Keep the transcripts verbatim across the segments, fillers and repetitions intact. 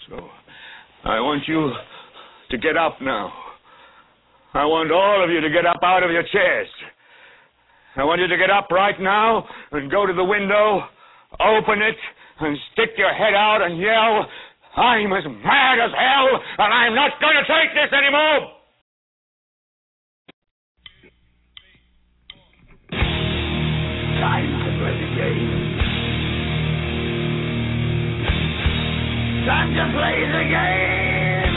So I want you to get up now. I want all of you to get up out of your chairs. I want you to get up right now and go to the window, open it, and stick your head out and yell, I'm as mad as hell, and I'm not going to take this anymore! Time to play the game. Time to play the game!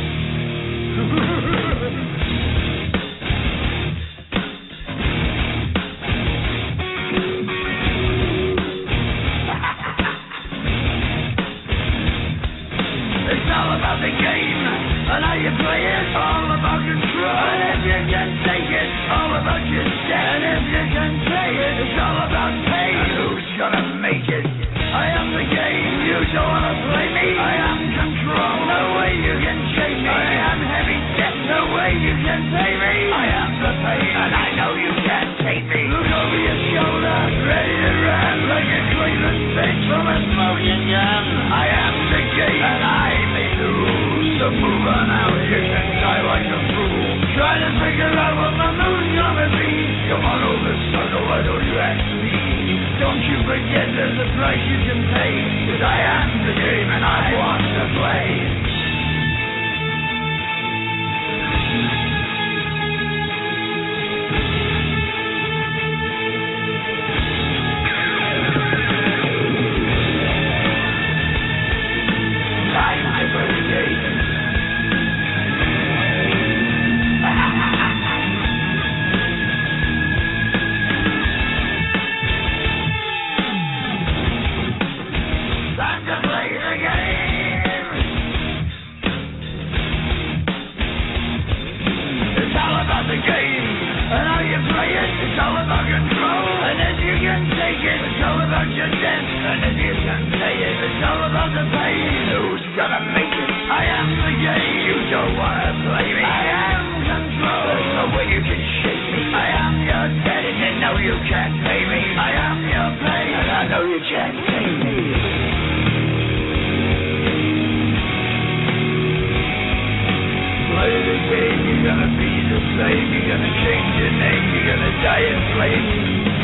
It's all about the game, and how you play it, all about control. And if you can take it, all about your step. And if you can play it, it's all about pain. And who's gonna make it? I am the game, you don't wanna play me. I am control, no way you can shake me. I am heavy debt, no way you can pay me. I am the pain, and I know you can't take me. Look over your shoulder, ready to run like a Cleveland bitch from a smoking gun. I am the game, and I made the rules. So move on out, you can die like a fool. Try to figure out what my mood's gonna be. Come on over, son, why don't you ask me? Don't you forget there's a price you can pay. Cause I am the game and I want to play. Time to play the game. Time to play the game. It's all about the game and how you play it. It's all about control, and if you can take it, it's all about your debt. And if you can pay it, it's all about the pain. Who's gonna make it? I am the game. You don't wanna play me. I am control. There's no way you can shake me. I am your debt, and you know you can't pay me. I am your pain, and I know you can't take me. Play the game, you're gonna be the same. You're gonna change your name. You're gonna die in flames.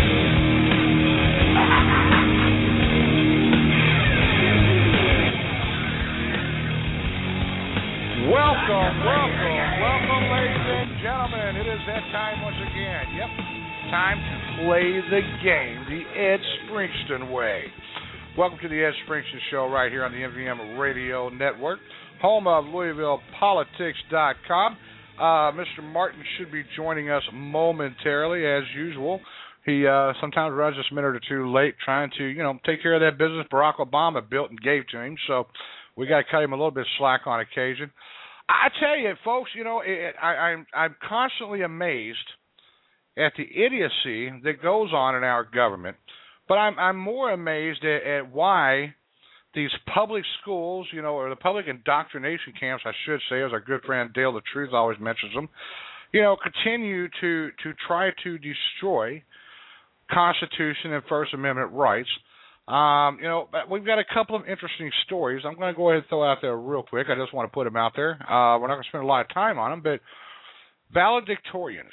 Welcome, welcome, welcome, ladies and gentlemen. It is that time once again. Yep, time to play the game the Ed Springston way. Welcome to the Ed Springston Show right here on the M V M Radio Network, home of Louisville Politics dot com. Uh, Mister Martin should be joining us momentarily, as usual. He uh, sometimes runs just a minute or two late trying to, you know, take care of that business Barack Obama built and gave to him. So we got to cut him a little bit slack on occasion. I tell you, folks, you know, it, I, I'm I'm constantly amazed at the idiocy that goes on in our government, but I'm I'm more amazed at, at why these public schools, you know, or the public indoctrination camps, I should say, as our good friend Dale the Truth always mentions them, you know, continue to to try to destroy Constitution and First Amendment rights. Um, you know, we've got a couple of interesting stories. I'm going to go ahead and throw out there real quick. I just want to put them out there. Uh, we're not going to spend a lot of time on them, but valedictorians.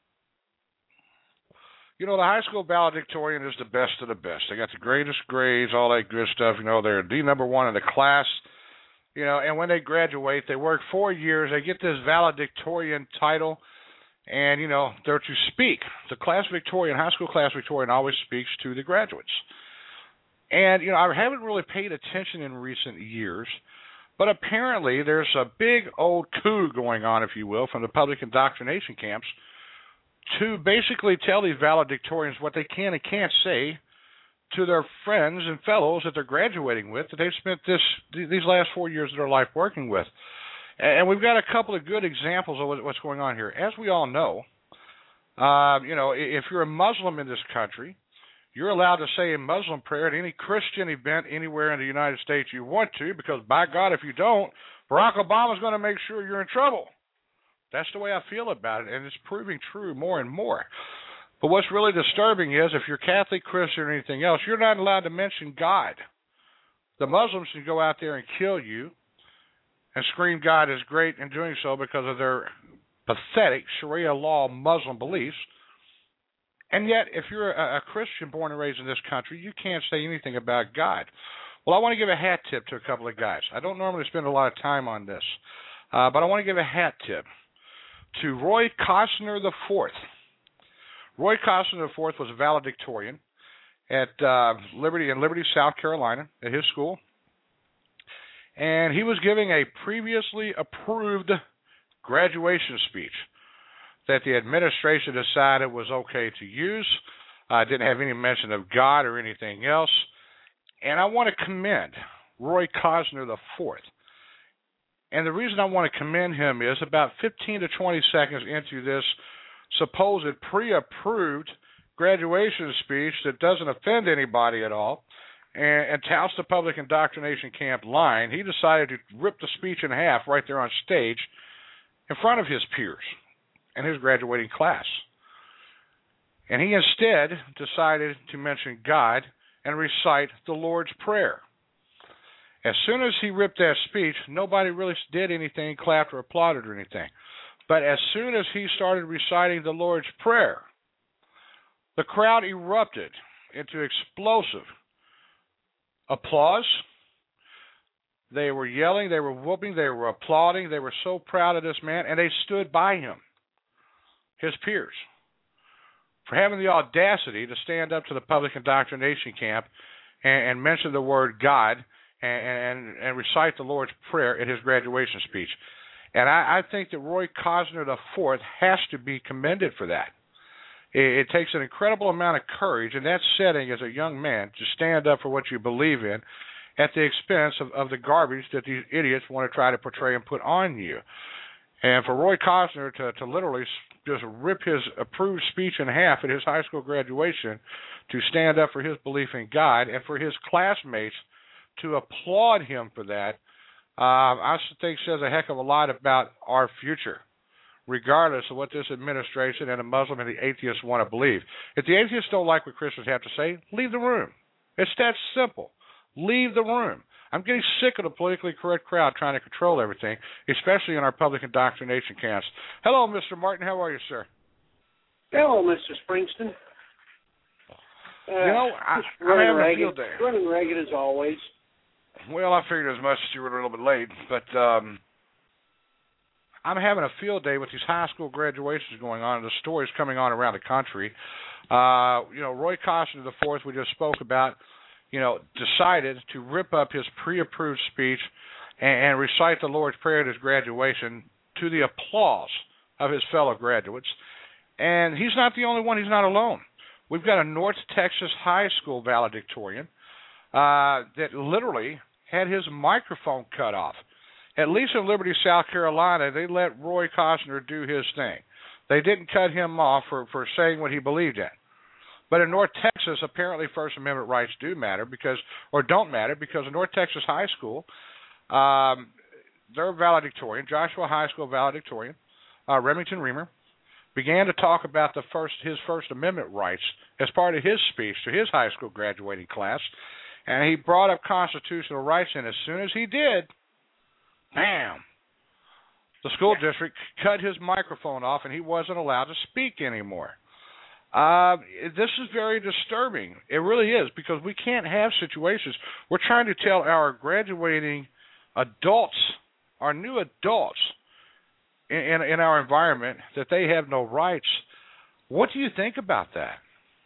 You know, the high school valedictorian is the best of the best. They got the greatest grades, all that good stuff. You know, they're the number one in the class. You know, and when they graduate, they work four years. They get this valedictorian title, and, you know, they're to speak. The class Victorian, high school class Victorian always speaks to the graduates. And, you know, I haven't really paid attention in recent years, but apparently there's a big old coup going on, if you will, from the public indoctrination camps to basically tell these valedictorians what they can and can't say to their friends and fellows that they're graduating with, that they've spent this these last four years of their life working with. And we've got a couple of good examples of what's going on here. As we all know, uh, you know, if you're a Muslim in this country, you're allowed to say a Muslim prayer at any Christian event anywhere in the United States you want to, because by God, if you don't, Barack Obama's going to make sure you're in trouble. That's the way I feel about it, and it's proving true more and more. But what's really disturbing is if you're Catholic, Christian, or anything else, you're not allowed to mention God. The Muslims can go out there and kill you, and scream God is great in doing so because of their pathetic Sharia law Muslim beliefs. And yet, if you're a, a Christian born and raised in this country, you can't say anything about God. Well, I want to give a hat tip to a couple of guys. I don't normally spend a lot of time on this, uh, but I want to give a hat tip to Roy Costner the Fourth. Roy Costner the Fourth was a valedictorian at uh, Liberty in Liberty, South Carolina, at his school, and he was giving a previously approved graduation speech that the administration decided was okay to use. Uh, didn't have any mention of God or anything else. And I want to commend Roy Costner the Fourth. And the reason I want to commend him is about fifteen to twenty seconds into this supposed pre-approved graduation speech that doesn't offend anybody at all and, and touts the public indoctrination camp line, he decided to rip the speech in half right there on stage in front of his peers and his graduating class. And he instead decided to mention God and recite the Lord's Prayer. As soon as he ripped that speech, nobody really did anything, clapped or applauded or anything. But as soon as he started reciting the Lord's Prayer, the crowd erupted into explosive applause. They were yelling, they were whooping, they were applauding. They were so proud of this man, and they stood by him, his peers, for having the audacity to stand up to the public indoctrination camp and, and mention the word God and, and, and recite the Lord's Prayer in his graduation speech. And I, I think that Roy Costner the Fourth has to be commended for that. It, it takes an incredible amount of courage in that setting as a young man to stand up for what you believe in at the expense of, of the garbage that these idiots want to try to portray and put on you. And for Roy Costner to, to literally just rip his approved speech in half at his high school graduation to stand up for his belief in God and for his classmates to applaud him for that, uh, I think says a heck of a lot about our future, regardless of what this administration and the Muslim and the atheists want to believe. If the atheists don't like what Christians have to say, leave the room. It's that simple. Leave the room. I'm getting sick of the politically correct crowd trying to control everything, especially in our public indoctrination camps. Hello, Mister Martin. How are you, sir? Hello, Mister Springston. Uh, you know, I, I'm having ragged, a field day. Running ragged as always. Well, I figured as much as you were a little bit late, but um, I'm having a field day with these high school graduations going on, and the stories coming on around the country. Uh, you know, Roy Costner the Fourth, we just spoke about, you know, decided to rip up his pre-approved speech and, and recite the Lord's Prayer at his graduation to the applause of his fellow graduates. And he's not the only one. He's not alone. We've got a North Texas high school valedictorian uh, that literally had his microphone cut off. At least in Liberty, South Carolina, they let Roy Costner do his thing. They didn't cut him off for, for saying what he believed in. But in North Texas, apparently First Amendment rights do matter because, or don't matter, because in North Texas High School, um, their valedictorian, Joshua High School valedictorian, uh, Remington Reamer, began to talk about the first his First Amendment rights as part of his speech to his high school graduating class, and he brought up constitutional rights, and as soon as he did, bam, the school district cut his microphone off, and he wasn't allowed to speak anymore. Uh, this is very disturbing. It really is, because we can't have situations. We're trying to tell our graduating adults, our new adults in, in, in our environment, that they have no rights. What do you think about that?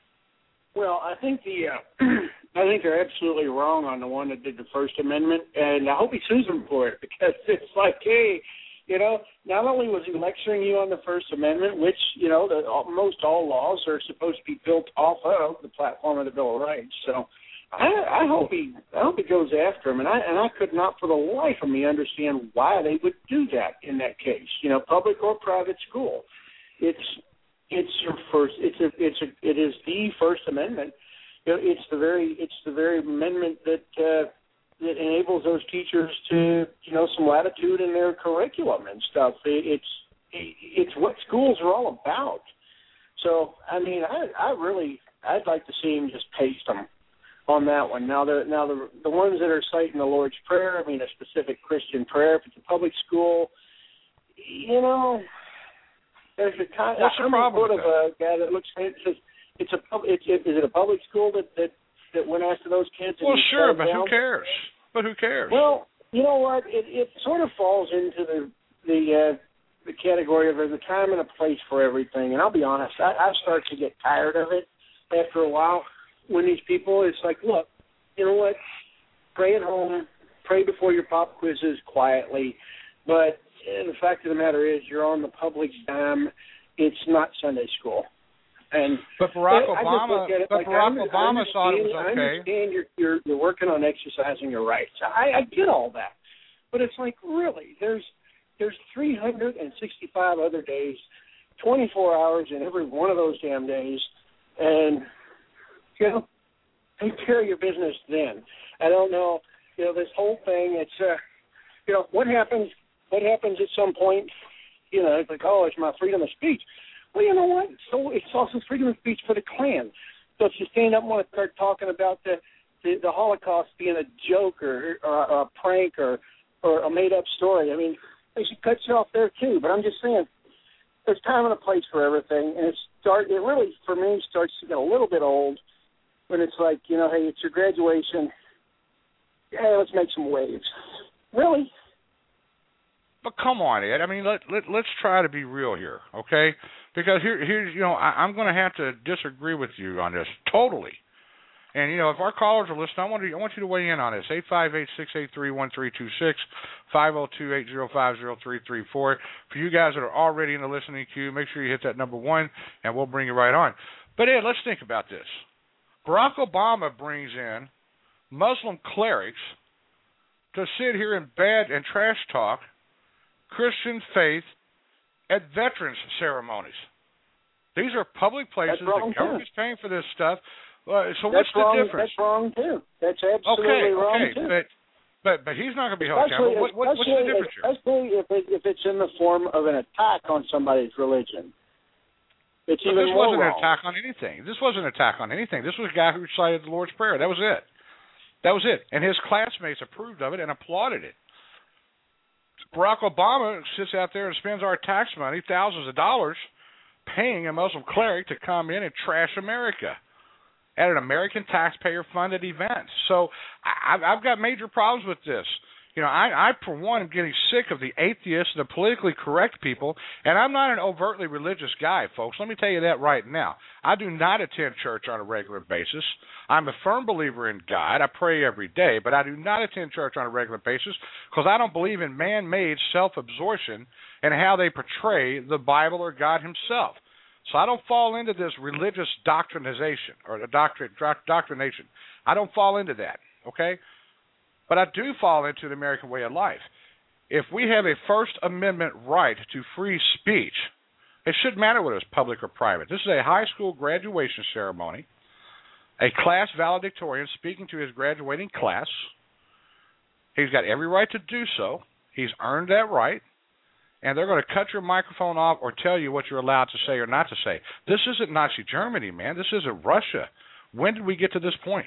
Well, I think the uh, I think they're absolutely wrong on the one that did the First Amendment, and I hope he sues them for it, because it's like, hey, you know, not only was he lecturing you on the First Amendment, which, you know, the, most all laws are supposed to be built off of the platform of the Bill of Rights. So I, I hope he I hope he goes after him, and I and I could not for the life of me understand why they would do that in that case. You know, public or private school, it's it's your first it's a it's a it is the First Amendment. You know, it's the very it's the very amendment that. Uh, that enables those teachers to, you know, some latitude in their curriculum and stuff. It, it's it's what schools are all about. So, I mean, I, I really, I'd like to see him just paste them. on that one. Now the now the the ones that are citing the Lord's Prayer, I mean a specific Christian prayer. If it's a public school, you know, there's a kind. What's the I'm problem sort with of a guy that looks at it and says it's a pub- it's, it, is it a public school that that that went after those kids? And Well, sure, but down? who cares? But who cares? Well, you know what? It it sort of falls into the the uh, the category of there's a time and a place for everything. And I'll be honest, I, I start to get tired of it after a while. When these people, it's like, look, you know what? Pray at home, pray before your pop quizzes quietly. But the fact of the matter is, you're on the public dime. It's not Sunday school. And but Barack I, Obama, I but like, Barack I, Obama I thought it was okay. I understand you're, you're you're working on exercising your rights. I, I get all that, but it's like, really, there's there's three hundred sixty-five other days, twenty-four hours in every one of those damn days, and you know, take care of your business then. I don't know, you know, this whole thing, it's, uh, you know, what happens, what happens at some point, you know, it's like, oh, it's my freedom of speech. Well, you know what? So it's also freedom of speech for the Klan. So if you stand up and want to start talking about the, the, the Holocaust being a joke or, or, or a prank or, or a made-up story, I mean, they should cut you off there too. But I'm just saying, there's time and a place for everything, and it start. It really, for me, starts to get a little bit old when it's like, you know, hey, it's your graduation. Yeah, let's make some waves. Really? But come on, Ed. I mean, let, let, let's try to be real here, okay? Because here, here's, you know, I, I'm going to have to disagree with you on this totally. And, you know, if our callers are listening, I want, to, I want you to weigh in on this. eight five eight, six eight three, one three two six, five oh two, eight oh five, oh three three four. For you guys that are already in the listening queue, make sure you hit that number one, and we'll bring you right on. But, Ed, let's think about this. Barack Obama brings in Muslim clerics to sit here and bad and trash talk Christian faith at veterans ceremonies. These are public places. The government's paying for this stuff. Uh, so that's what's the wrong, difference? That's wrong too. That's absolutely okay, wrong okay, too. But, but but he's not going to be held accountable. What, what, what's the difference here? Especially if, it, if it's in the form of an attack on somebody's religion. It's but even this more wasn't wrong. an attack on anything. This wasn't an attack on anything. This was a guy who recited the Lord's Prayer. That was it. That was it. And his classmates approved of it and applauded it. Barack Obama sits out there and spends our tax money, thousands of dollars, paying a Muslim cleric to come in and trash America at an American taxpayer-funded event. So I, I've got major problems with this. You know, I, I, for one, am getting sick of the atheists, the politically correct people, and I'm not an overtly religious guy, folks. Let me tell you that right now. I do not attend church on a regular basis. I'm a firm believer in God. I pray every day, but I do not attend church on a regular basis because I don't believe in man-made self-absorption and how they portray the Bible or God himself. So I don't fall into this religious doctrinization or the doctrine, doctrination. I don't fall into that, okay? But I do fall into the American way of life. If we have a First Amendment right to free speech, it shouldn't matter whether it's public or private. This is a high school graduation ceremony, a class valedictorian speaking to his graduating class. He's got every right to do so. He's earned that right. And they're going to cut your microphone off or tell you what you're allowed to say or not to say. This isn't Nazi Germany, man. This isn't Russia. When did we get to this point?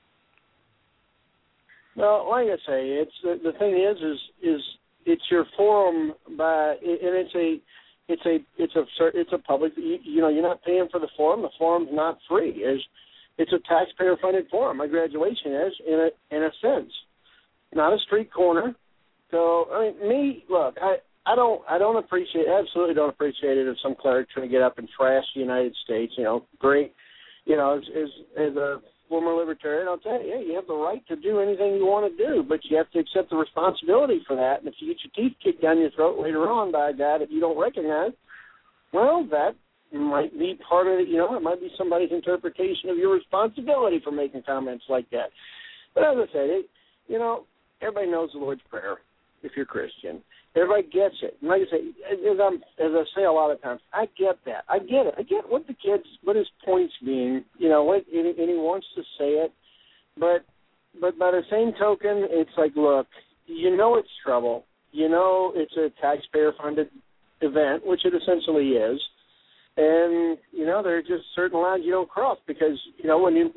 Well, like I say, it's the, the thing is, is is it's your forum by, and it's a, it's a, it's a, it's a public. You, you know, you're not paying for the forum. The forum's not free. It's, it's a taxpayer-funded forum. My graduation is, in a, in a sense, not a street corner. So, I mean, me, look, I, I don't, I don't appreciate, absolutely don't appreciate it if some cleric trying to get up and trash the United States. You know, great, you know, as, as, as a former libertarian, I'll tell you, yeah, you have the right to do anything you want to do, but you have to accept the responsibility for that. And if you get your teeth kicked down your throat later on by a guy that you don't recognize, well, that might be part of it. You know, it might be somebody's interpretation of your responsibility for making comments like that. But as I said, it, you know, everybody knows the Lord's Prayer if you're Christian. Everybody gets it. And like I say, as, I'm, as I say a lot of times, I get that. I get it. I get what the kids, what his point's being, you know, what, and, and he wants to say it. But but by the same token, it's like, look, you know it's trouble. You know it's a taxpayer-funded event, which it essentially is. And, you know, there are just certain lines you don't cross because, you know, when you,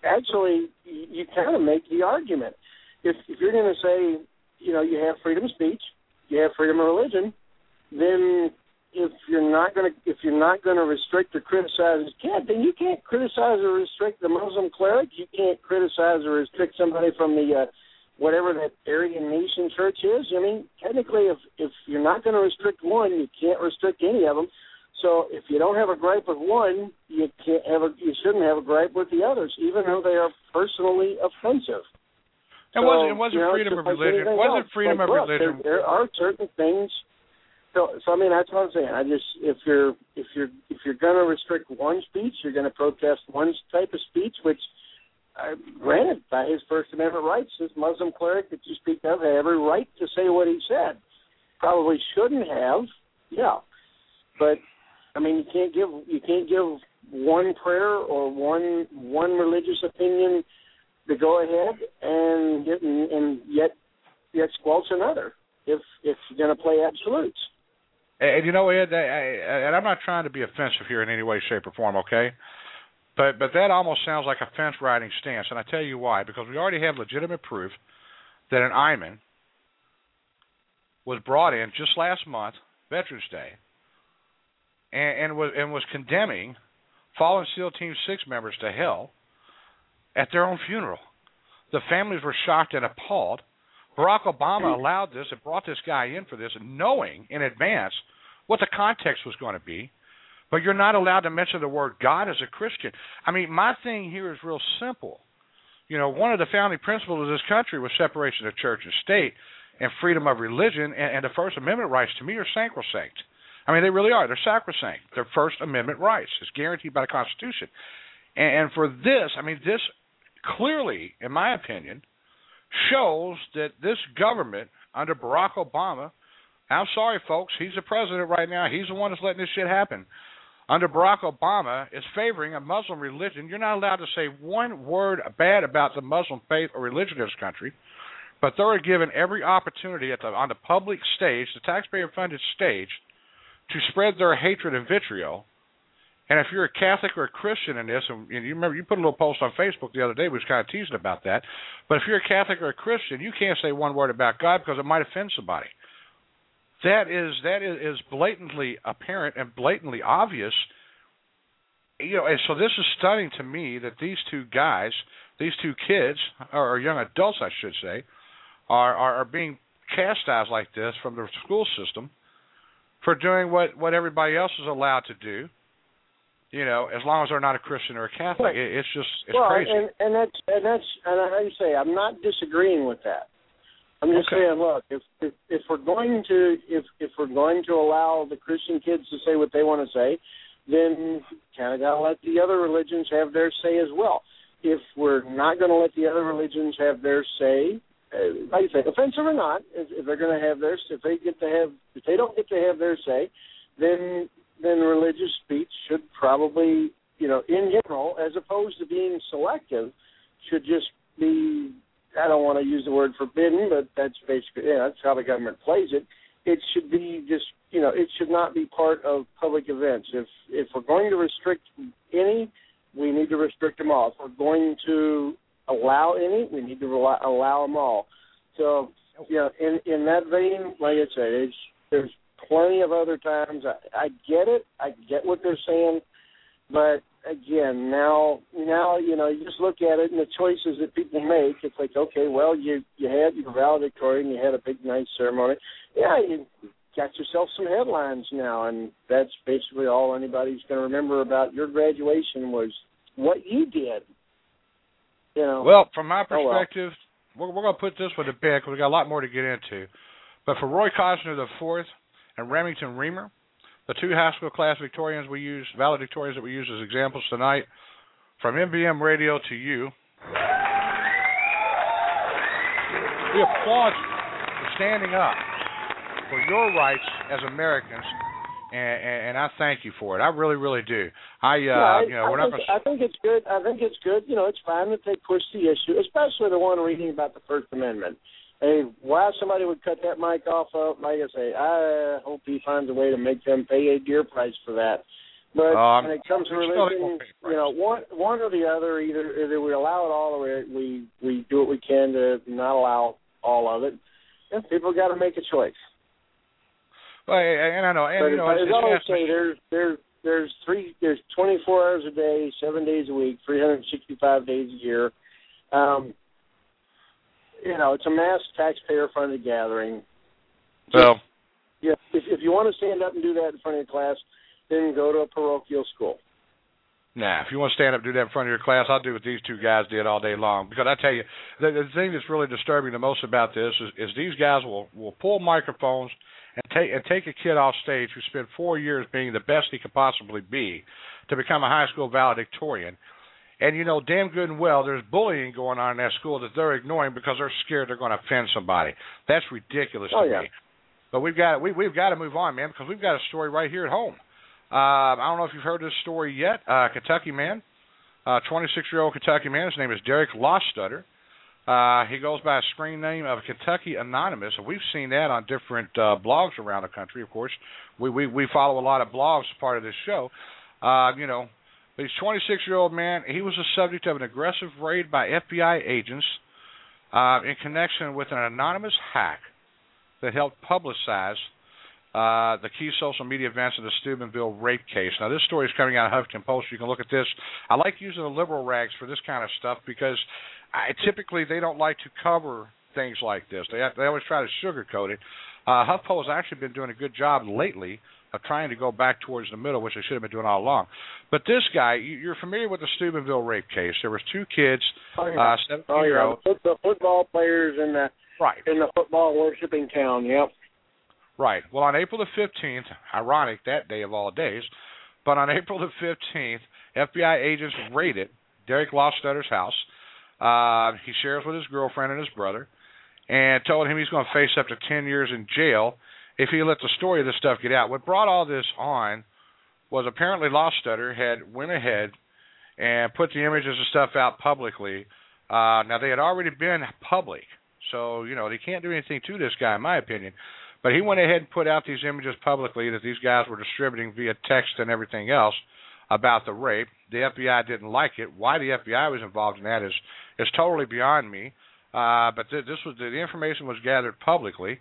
actually, you, you kind of make the argument. If, if you're going to say, you know, you have freedom of speech, you have freedom of religion, then if you're not going to if you're not going to restrict or criticize his kid, then you can't criticize or restrict the Muslim cleric. You can't criticize or restrict somebody from the uh, whatever that Aryan nation church is. I mean, technically, if if you're not going to restrict one, you can't restrict any of them. So if you don't have a gripe with one, you can't have a you shouldn't have a gripe with the others, even though they are personally offensive. It so, wasn't. It wasn't you know, freedom of like religion. It wasn't else. freedom like, of look, religion. There, there are certain things. So, so I mean, that's what I'm saying. I just if you're if you're if you're going to restrict one speech, you're going to protest one type of speech, which, uh, granted, by his First Amendment rights, this Muslim cleric that you speak of had every right to say what he said. Probably shouldn't have, yeah, but I mean, you can't give you can't give one prayer or one one religious opinion the go ahead and and, and yet yet squelch another if if you're going to play absolutes. And you know, Ed, I, I, and I'm not trying to be offensive here in any way, shape, or form, okay? But but that almost sounds like a fence-riding stance, and I tell you why. Because we already have legitimate proof that an imam was brought in just last month, Veterans Day, and, and was and was condemning fallen SEAL Team Six members to hell at their own funeral. The families were shocked and appalled. Barack Obama allowed this and brought this guy in for this, knowing in advance what the context was going to be. But you're not allowed to mention the word God as a Christian. I mean, my thing here is real simple. You know, one of the founding principles of this country was separation of church and state and freedom of religion, and, and the First Amendment rights, to me, are sacrosanct. I mean, they really are. They're sacrosanct. They're First Amendment rights. It's guaranteed by the Constitution. And, and for this, I mean, this clearly, in my opinion, shows that this government under Barack Obama, I'm sorry, folks, he's the president right now. He's the one that's letting this shit happen. Under Barack Obama, is favoring a Muslim religion. You're not allowed to say one word bad about the Muslim faith or religion in this country, but they're given every opportunity at the, on the public stage, the taxpayer-funded stage, to spread their hatred and vitriol. And if you're a Catholic or a Christian in this, and you remember you put a little post on Facebook the other day, we was kind of teasing about that, but if you're a Catholic or a Christian, you can't say one word about God because it might offend somebody. That is that is blatantly apparent and blatantly obvious. You know, and so this is stunning to me that these two guys, these two kids, or young adults, I should say, are are, are being chastised like this from the school system for doing what, what everybody else is allowed to do. You know, as long as they're not a Christian or a Catholic, right. it, it's just it's well, crazy. and, and that's and that's and how you say I'm not disagreeing with that. I'm just okay. saying, look, if, if if we're going to if if we're going to allow the Christian kids to say what they want to say, then kind of got to let the other religions have their say as well. If we're not going to let the other religions have their say, uh, like you say, offensive or not, if, if they're going to have their, if they get to have, if they don't get to have their say, then then religious speech should probably, you know, in general, as opposed to being selective, should just be, I don't want to use the word forbidden, but that's basically, yeah, that's how the government plays it. It should be just, you know, it should not be part of public events. If if we're going to restrict any, we need to restrict them all. If we're going to allow any, we need to allow, allow them all. So, you know, in, in that vein, like I said, it's, there's plenty of other times. I, I get it. I get what they're saying. But, again, now, now you know, you just look at it and the choices that people make. It's like, okay, well, you, you had your valedictorian, you had a big, nice ceremony. Yeah, you got yourself some headlines now, and that's basically all anybody's going to remember about your graduation was what you did. You know. Well, from my perspective, oh, well. we're, we're going to put this one to bed because we've got a lot more to get into. But for Roy Cosner the fourth and Remington Reamer, the two high school class Victorians we use, valedictorians that we use as examples tonight, from M B M Radio to you, we applaud you for standing up for your rights as Americans, and, and, and I thank you for it. I really, really do. I, uh, yeah, you know, I, we're think, not. Gonna... I think it's good. I think it's good. You know, it's fine that they push the issue, especially the one reading about the First Amendment. Hey, why somebody would cut that mic off of, like I say, I hope he finds a way to make them pay a dear price for that. But um, when it comes to religion, you know, one one or the other, either either we allow it all or we we do what we can to not allow all of it. And people got to make a choice. Well, and I know, and but you know, as it's, I always it's, say, there's there's there's three there's twenty-four hours a day, seven days a week, three hundred sixty-five days a year. Um, you know, it's a mass taxpayer-funded gathering. Well, yeah, if, if you want to stand up and do that in front of your class, then go to a parochial school. Nah, if you want to stand up and do that in front of your class, I'll do what these two guys did all day long. Because I tell you, the, the thing that's really disturbing the most about this is, is these guys will, will pull microphones and take and take a kid off stage who spent four years being the best he could possibly be to become a high school valedictorian. And you know damn good and well there's bullying going on in that school that they're ignoring because they're scared they're going to offend somebody. That's ridiculous oh, to yeah. me. But we've got we we've got to move on, man, because we've got a story right here at home. Uh, I don't know if you've heard this story yet. Uh, Kentucky man, uh, twenty-six-year-old Kentucky man. His name is Derek Lostutter. Uh, he goes by a screen name of Kentucky Anonymous, and we've seen that on different uh, blogs around the country. Of course, we, we we follow a lot of blogs as part of this show. Uh, you know, but he's a twenty-six-year-old man. He was the subject of an aggressive raid by F B I agents uh, in connection with an anonymous hack that helped publicize Uh, the key social media events of the Steubenville rape case. Now, this story is coming out of Huffington Post. You can look at this. I like using the liberal rags for this kind of stuff because I, typically they don't like to cover things like this. They have, they always try to sugarcoat it. Uh, HuffPo has actually been doing a good job lately of trying to go back towards the middle, which they should have been doing all along. But this guy, you, you're familiar with the Steubenville rape case. There was two kids, oh, yeah. uh, seventeen-year-old. Oh, yeah. The football players in the, right. in the football worshiping town, yep. Right. Well, on April the fifteenth, ironic that day of all days, but on April the fifteenth, F B I agents raided Derek Lostutter's house. Uh, he shares with his girlfriend and his brother and told him he's going to face up to ten years in jail if he let the story of this stuff get out. What brought all this on was apparently Lostutter had went ahead and put the images and stuff out publicly. Uh, now, they had already been public, so, you know, they can't do anything to this guy, in my opinion. But he went ahead and put out these images publicly that these guys were distributing via text and everything else about the rape. The F B I didn't like it. Why the F B I was involved in that is is totally beyond me. Uh, but th- this was the information was gathered publicly,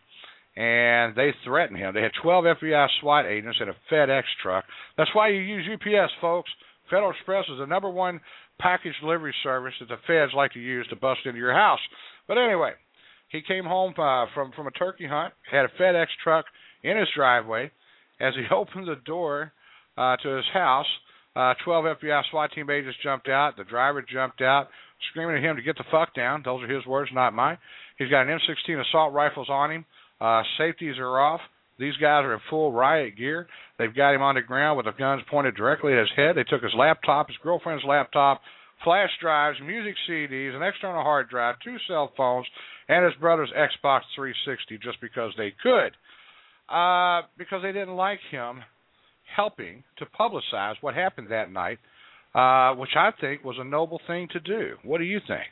and they threatened him. They had twelve F B I SWAT agents in a FedEx truck. That's why you use U P S, folks. Federal Express is the number one package delivery service that the feds like to use to bust into your house. But anyway, he came home uh, from, from a turkey hunt, had a FedEx truck in his driveway. As he opened the door uh, to his house, uh, twelve F B I SWAT team agents jumped out. The driver jumped out, screaming at him to get the fuck down. Those are his words, not mine. He's got an M sixteen assault rifles on him. Uh, safeties are off. These guys are in full riot gear. They've got him on the ground with the guns pointed directly at his head. They took his laptop, his girlfriend's laptop, flash drives, music C Ds, an external hard drive, two cell phones, and his brother's Xbox three sixty just because they could. Uh, because they didn't like him helping to publicize what happened that night, uh, which I think was a noble thing to do. What do you think?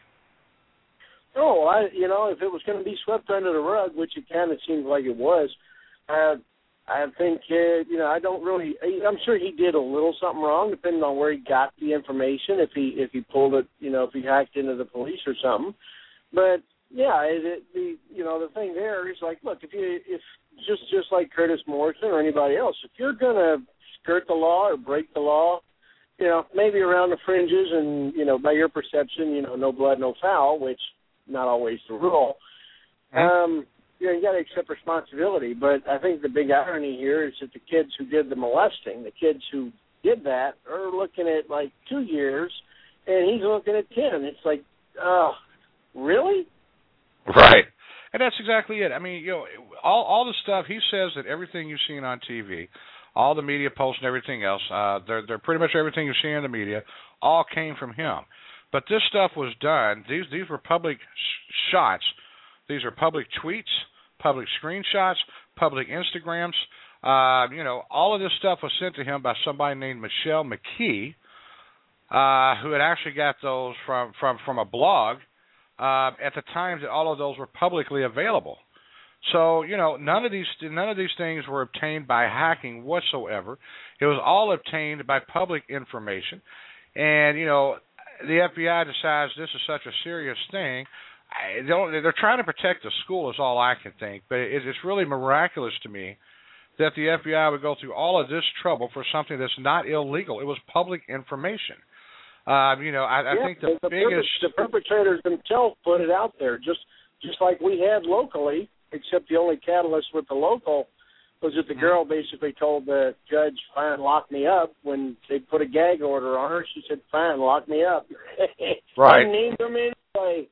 Oh, I, you know, if it was going to be swept under the rug, which it kind of seemed like it was, uh, I think, uh, you know, I don't really, I'm sure he did a little something wrong, depending on where he got the information, if he if he pulled it, you know, if he hacked into the police or something. But, yeah, it, it, the you know, the thing there is like, look, if you, if just, just like Curtis Morrison or anybody else, if you're going to skirt the law or break the law, you know, maybe around the fringes and, you know, by your perception, you know, no blood, no foul, which not always the rule, um, you know, you got to accept responsibility. But I think the big irony here is that the kids who did the molesting, the kids who did that, are looking at like two years, and he's looking at ten. It's like, oh, really? Right. And that's exactly it. I mean, you know, all all the stuff he says that everything you've seen on T V, all the media posts and everything else, uh, they're they're pretty much everything you see in the media, all came from him. But this stuff was done. These these were public sh- shots. These are public tweets, public screenshots, public Instagrams. Uh, you know, all of this stuff was sent to him by somebody named Michelle McKee, uh, who had actually got those from, from, from a blog uh, at the time that all of those were publicly available. So, you know, none of these none of these things were obtained by hacking whatsoever. It was all obtained by public information. And, you know, the F B I decides this is such a serious thing. I don't, they're trying to protect the school is all I can think. But it, it's really miraculous to me that the F B I would go through all of this trouble for something that's not illegal. It was public information. Uh, you know, I, I yeah, think the, the biggest... The perpetrators themselves put it out there, just just like we had locally, except the only catalyst with the local was that the girl basically told the judge, fine, lock me up. When they put a gag order on her, she said, fine, lock me up. Right. And named them anyway.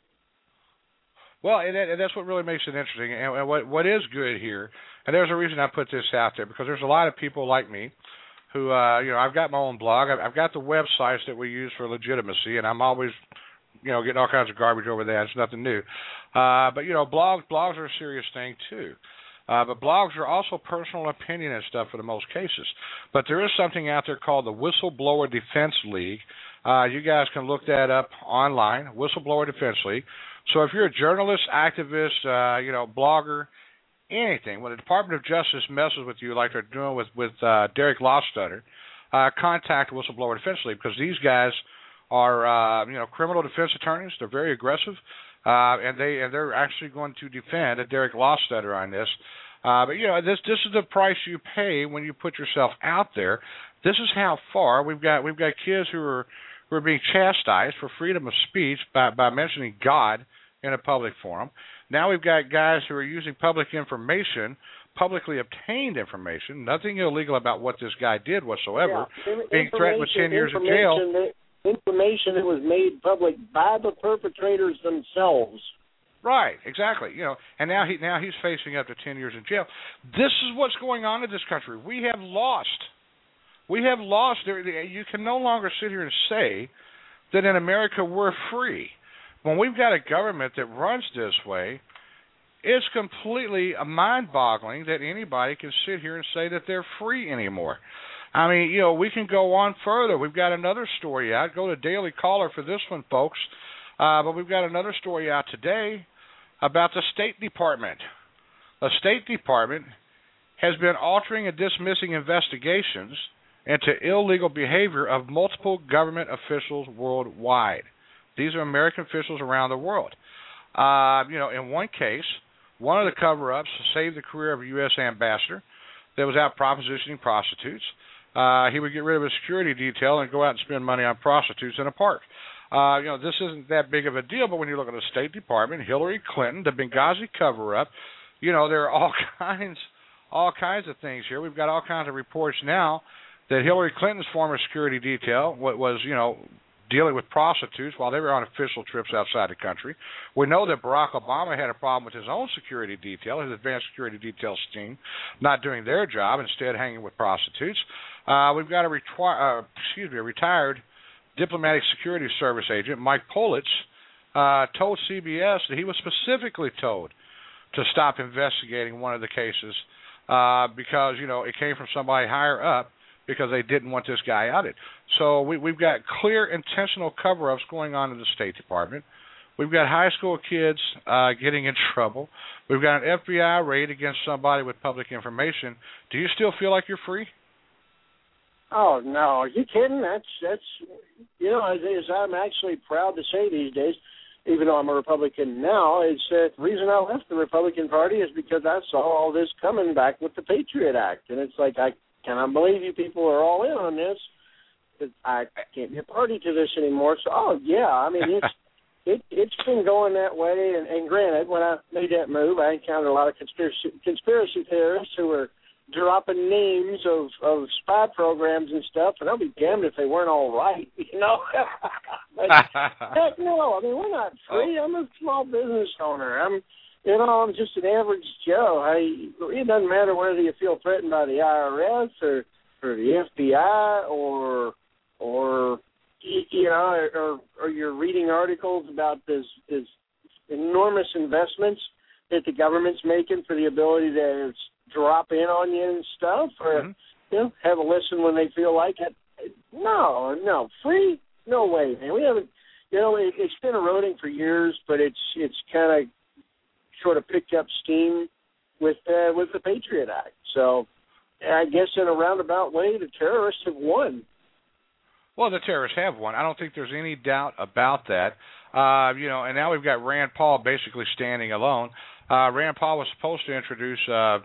Well, and, that, and that's what really makes it interesting. And, and what what is good here, and there's a reason I put this out there, because there's a lot of people like me who, uh, you know, I've got my own blog. I've, I've got the websites that we use for legitimacy, and I'm always, you know, getting all kinds of garbage over there. It's nothing new. Uh, but, you know, blogs, blogs are a serious thing, too. Uh, but blogs are also personal opinion and stuff for the most cases. But there is something out there called the Whistleblower Defense League. Uh, you guys can look that up online, Whistleblower Defense League. So if you're a journalist, activist, uh, you know, blogger, anything, when the Department of Justice messes with you like they're doing with, with uh, Derek Lostutter, uh, contact Whistleblower Defense League, because these guys are, uh, you know, criminal defense attorneys. They're very aggressive. Uh, and they and they're actually going to defend a Derek Lostutter on this. Uh, but you know, this this is the price you pay when you put yourself out there. This is how far we've got. We've got kids who are who are being chastised for freedom of speech by by mentioning God in a public forum. Now we've got guys who are using public information, publicly obtained information, nothing illegal about what this guy did whatsoever, yeah. being threatened with ten years in jail. That, information that was made public by the perpetrators themselves. Right, exactly. You know, and now he now he's facing up to ten years in jail. This is what's going on in this country. We have lost. We have lost. You can no longer sit here and say that in America we're free. When we've got a government that runs this way, it's completely mind-boggling that anybody can sit here and say that they're free anymore. I mean, you know, we can go on further. We've got another story out. Go to Daily Caller for this one, folks. Uh, but we've got another story out today about the State Department. The State Department has been altering and dismissing investigations into illegal behavior of multiple government officials worldwide. These are American officials around the world. Uh, you know, in one case, one of the cover-ups saved the career of a U S ambassador that was out propositioning prostitutes. Uh, he would get rid of his security detail and go out and spend money on prostitutes in a park. Uh, you know, this isn't that big of a deal, but when you look at the State Department, Hillary Clinton, the Benghazi cover-up, you know, there are all kinds, all kinds of things here. We've got all kinds of reports now that Hillary Clinton's former security detail was, you know, dealing with prostitutes while they were on official trips outside the country. We know that Barack Obama had a problem with his own security detail, his advanced security detail team, not doing their job, instead hanging with prostitutes. Uh, we've got a, retwi- uh, excuse me, a retired diplomatic security service agent, Mike Politz, uh, told C B S that he was specifically told to stop investigating one of the cases uh, because, you know, it came from somebody higher up because they didn't want this guy outed. So we, we've got clear, intentional cover-ups going on in the State Department. We've got high school kids uh, getting in trouble. We've got an F B I raid against somebody with public information. Do you still feel like you're free? Oh, no. Are you kidding? That's, that's you know, as, as I'm actually proud to say these days, even though I'm a Republican now, is that the reason I left the Republican Party is because I saw all this coming back with the Patriot Act. And it's like, I cannot believe you people are all in on this. I can't be a party to this anymore. So, oh, yeah, I mean, it's it, it's been going that way. And, and granted, when I made that move, I encountered a lot of conspiracy, conspiracy theorists who were dropping names of, of spy programs and stuff, and I'll be damned if they weren't all right, you know. But heck no, I mean, we're not free. I'm a small business owner. I'm, you know, I'm just an average Joe. I, it doesn't matter whether you feel threatened by the I R S or, or the F B I or, or you know, or, or you're reading articles about this, this enormous investments that the government's making for the ability to drop in on you and stuff, or mm-hmm. you know, have a listen when they feel like it. No, no, free? No way, man. We haven't. You know, it, it's been eroding for years, but it's it's kind of sort of picked up steam with uh, with the Patriot Act. So I guess in a roundabout way, the terrorists have won. Well, the terrorists have won. I don't think there's any doubt about that. Uh, you know, and now we've got Rand Paul basically standing alone. Uh, Rand Paul was supposed to introduce uh,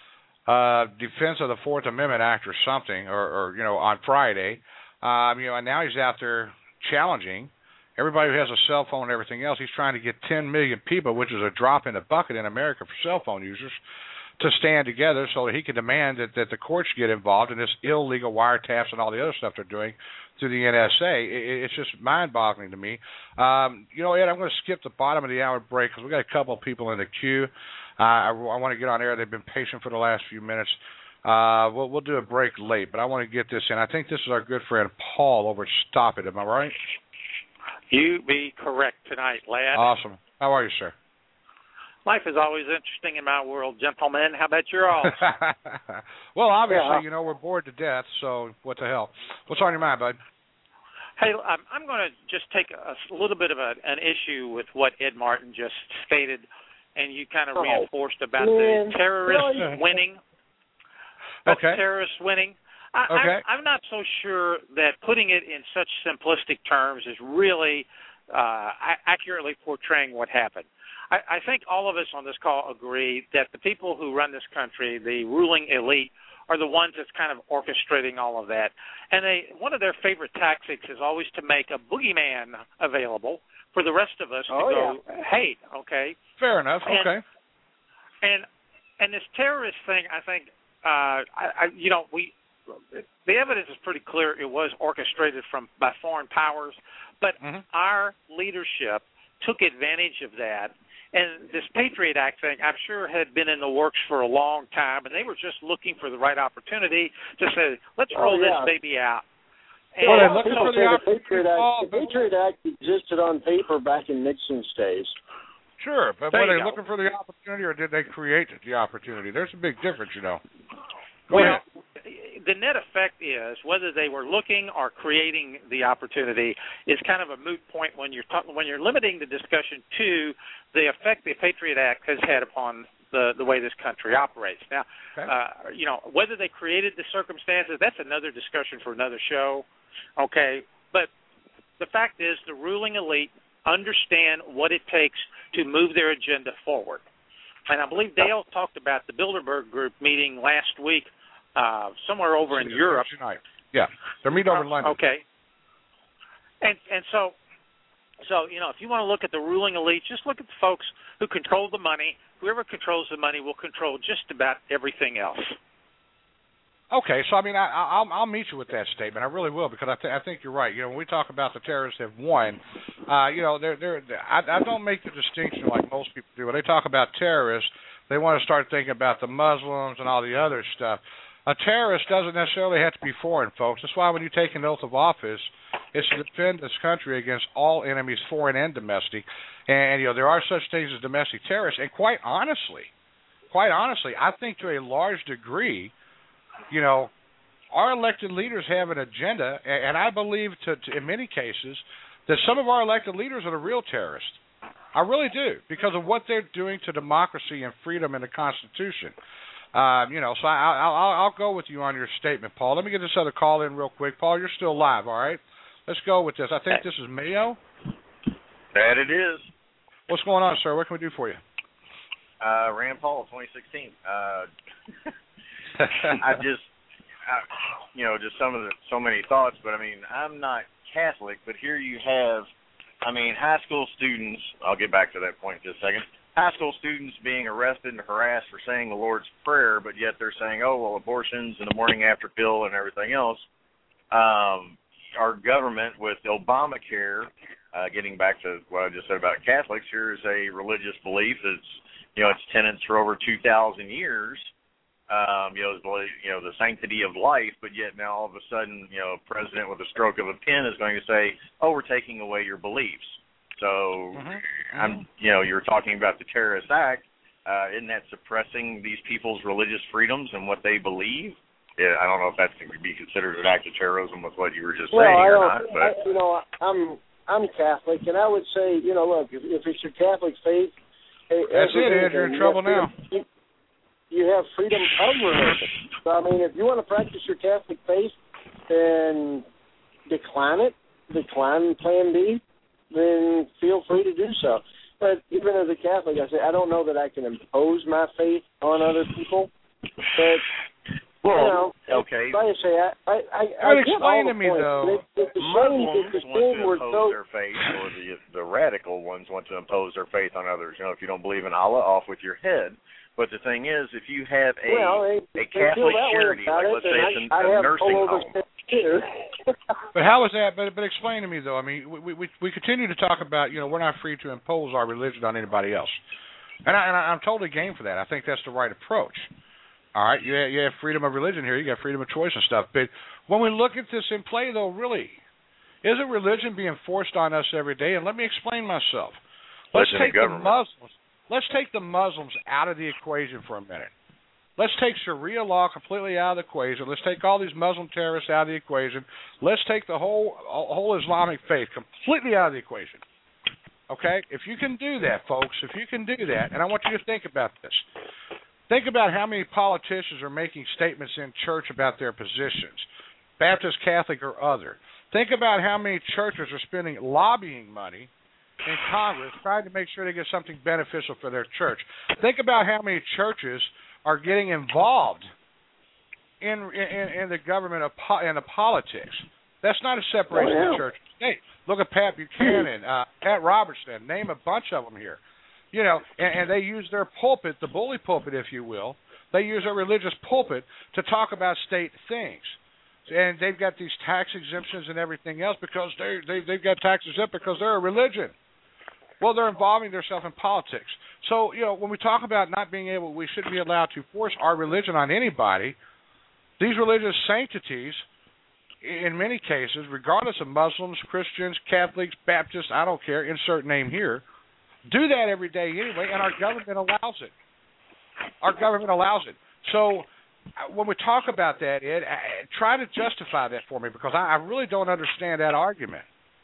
uh, Defense of the Fourth Amendment Act or something, or, or you know, on Friday. Um, you know, and now he's out there challenging everybody who has a cell phone and everything else. He's trying to get ten million people, which is a drop in the bucket in America for cell phone users, to stand together so that he can demand that, that the courts get involved in this illegal wiretaps and all the other stuff they're doing through the N S A. It, it's just mind-boggling to me. Um, you know, Ed, I'm going to skip the bottom of the hour break because we've got a couple of people in the queue. Uh, I, I want to get on air. They've been patient for the last few minutes. Uh, we'll, we'll do a break late, but I want to get this in. I think this is our good friend Paul over at Stop It. Am I right? You be correct tonight, lad. Awesome. How are you, sir? Life is always interesting in my world, gentlemen. How about your all? Well, obviously, yeah. you know, we're bored to death, so what the hell? What's on your mind, bud? Hey, I'm, I'm going to just take a, a little bit of a, an issue with what Ed Martin just stated, and you kind of oh, reinforced about man. the terrorists Really? winning. About Okay. the terrorists winning. I, Okay. I'm, I'm not so sure that putting it in such simplistic terms is really uh, accurately portraying what happened. I, I think all of us on this call agree that the people who run this country, the ruling elite, are the ones that's kind of orchestrating all of that. And they, one of their favorite tactics is always to make a boogeyman available for the rest of us Oh, to go yeah. hate, okay? Fair enough. And, Okay. And and this terrorist thing, I think, uh, I, I you know, we the evidence is pretty clear. It was orchestrated from by foreign powers, but Mhm. our leadership took advantage of that. And this Patriot Act thing, I'm sure, had been in the works for a long time, and they were just looking for the right opportunity to say, let's roll oh, yeah. this baby out. And Well, they're Well, looking people for the say opportunity, Patriot Act, Paul, the but- Patriot Act existed on paper back in Nixon's days. Sure, but There were you they go. looking for the opportunity, or did they create the opportunity? There's a big difference, you know. Go Well, ahead. the net effect is whether they were looking or creating the opportunity is kind of a moot point when you're talk- when you're limiting the discussion to the effect the Patriot Act has had upon the the way this country operates. Now, Okay. uh, you know, whether they created the circumstances, that's another discussion for another show. Okay, but the fact is the ruling elite understand what it takes to move their agenda forward. And I believe Dale talked about the Bilderberg Group meeting last week uh, somewhere over in Europe. Tonight. Yeah, they're meeting over in London. Okay. And and so, so you know, if you want to look at the ruling elite, just look at the folks who control the money. Whoever controls the money will control just about everything else. Okay, so I mean, I, I'll I'll meet you with that statement. I really will, because I, th- I think you're right. You know, when we talk about the terrorists have won, uh, you know, they're they're. I, I don't make the distinction like most people do. When they talk about terrorists, they want to start thinking about the Muslims and all the other stuff. A terrorist doesn't necessarily have to be foreign, folks. That's why when you take an oath of office, it's to defend this country against all enemies, foreign and domestic. And, you know, there are such things as domestic terrorists. And quite honestly, quite honestly, I think to a large degree, you know, our elected leaders have an agenda, and I believe to, to in many cases that some of our elected leaders are the real terrorists. I really do, because of what they're doing to democracy and freedom and the Constitution. Um, you know, so I, I'll, I'll, I'll go with you on your statement, Paul. Let me get this other call in real quick. Paul, you're still live, all right? Let's go with this. I think this is Mayo. That it is. What's going on, sir? What can we do for you? Uh, Rand Paul, twenty sixteen. Uh, I just, I, you know, just some of the, so many thoughts, but I mean, I'm not Catholic, but here you have, I mean, high school students, I'll get back to that point in just a second, high school students being arrested and harassed for saying the Lord's Prayer, but yet they're saying, oh, well, abortions and the morning after pill and everything else. Um, our government with Obamacare, uh, getting back to what I just said about Catholics, here is a religious belief that's, you know, it's tenets for over two thousand years. Um, you know, you know, the sanctity of life, but yet now all of a sudden, you know, a president with a stroke of a pen is going to say, oh, we're taking away your beliefs. So, Mm-hmm. I'm, you know, you're talking about the Terrorist Act. Uh, isn't that suppressing these people's religious freedoms and what they believe? Yeah, I don't know if that can be considered an act of terrorism with what you were just Well, saying I or don't, not. But I, you know, I'm I'm Catholic, and I would say, you know, look, if, if it's your Catholic faith, That's it, Ed. You're in trouble now. You, you have freedom of religion. So, I mean, if you want to practice your Catholic faith and decline it, decline Plan B, then feel free to do so. But even as a Catholic, I say I don't know that I can impose my faith on other people. But well, you know, okay. Like I say, I I I, I well, explain to me points. though. It's, it's the Muslims shame, it's the want shame to we're impose so, their faith, or the the radical ones want to impose their faith on others. You know, if you don't believe in Allah, off with your head. But the thing is, if you have a well, they, a they feel Catholic that charity, way about like it, let's say and it's I, a, I a have nursing home. Too. But how is that? But but explain to me though. I mean, we we we continue to talk about, you know, we're not free to impose our religion on anybody else, and I and I, I'm totally game for that. I think that's the right approach. All right, you have, you have freedom of religion here. You got freedom of choice and stuff. But when we look at this in play, though, really, isn't religion being forced on us every day? And let me explain myself. Let's Listen take the government. Muslims. Let's take the Muslims out of the equation for a minute. Let's take Sharia law completely out of the equation. Let's take all these Muslim terrorists out of the equation. Let's take the whole whole Islamic faith completely out of the equation. Okay? If you can do that, folks, if you can do that, and I want you to think about this. Think about how many politicians are making statements in church about their positions, Baptist, Catholic, or other. Think about how many churches are spending lobbying money in Congress trying to make sure they get something beneficial for their church. Think about how many churches are getting involved in in, in the government of in the politics. That's not a separation oh, yeah. of church and state. Look at Pat Buchanan, uh, Pat Robertson. Name a bunch of them here. You know, and, and they use their pulpit, the bully pulpit, if you will. They use their religious pulpit to talk about state things. And they've got these tax exemptions and everything else because they, they, they've got tax exempt because they're a religion. Well, they're involving themselves in politics. So, you know, when we talk about not being able, we shouldn't be allowed to force our religion on anybody. These religious sanctities, in many cases, regardless of Muslims, Christians, Catholics, Baptists, I don't care, insert name here, do that every day anyway, and our government allows it. Our government allows it. So when we talk about that, Ed, try to justify that for me because I really don't understand that argument.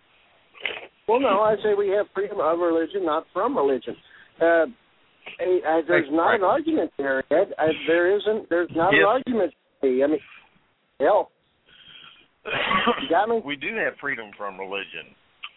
Well, no, I say we have freedom of religion, not from religion. Uh, I, I, there's not right. an argument there, Ed. I, there isn't. There's not Yes. an argument. I mean, hell, you got me? We do have freedom from religion.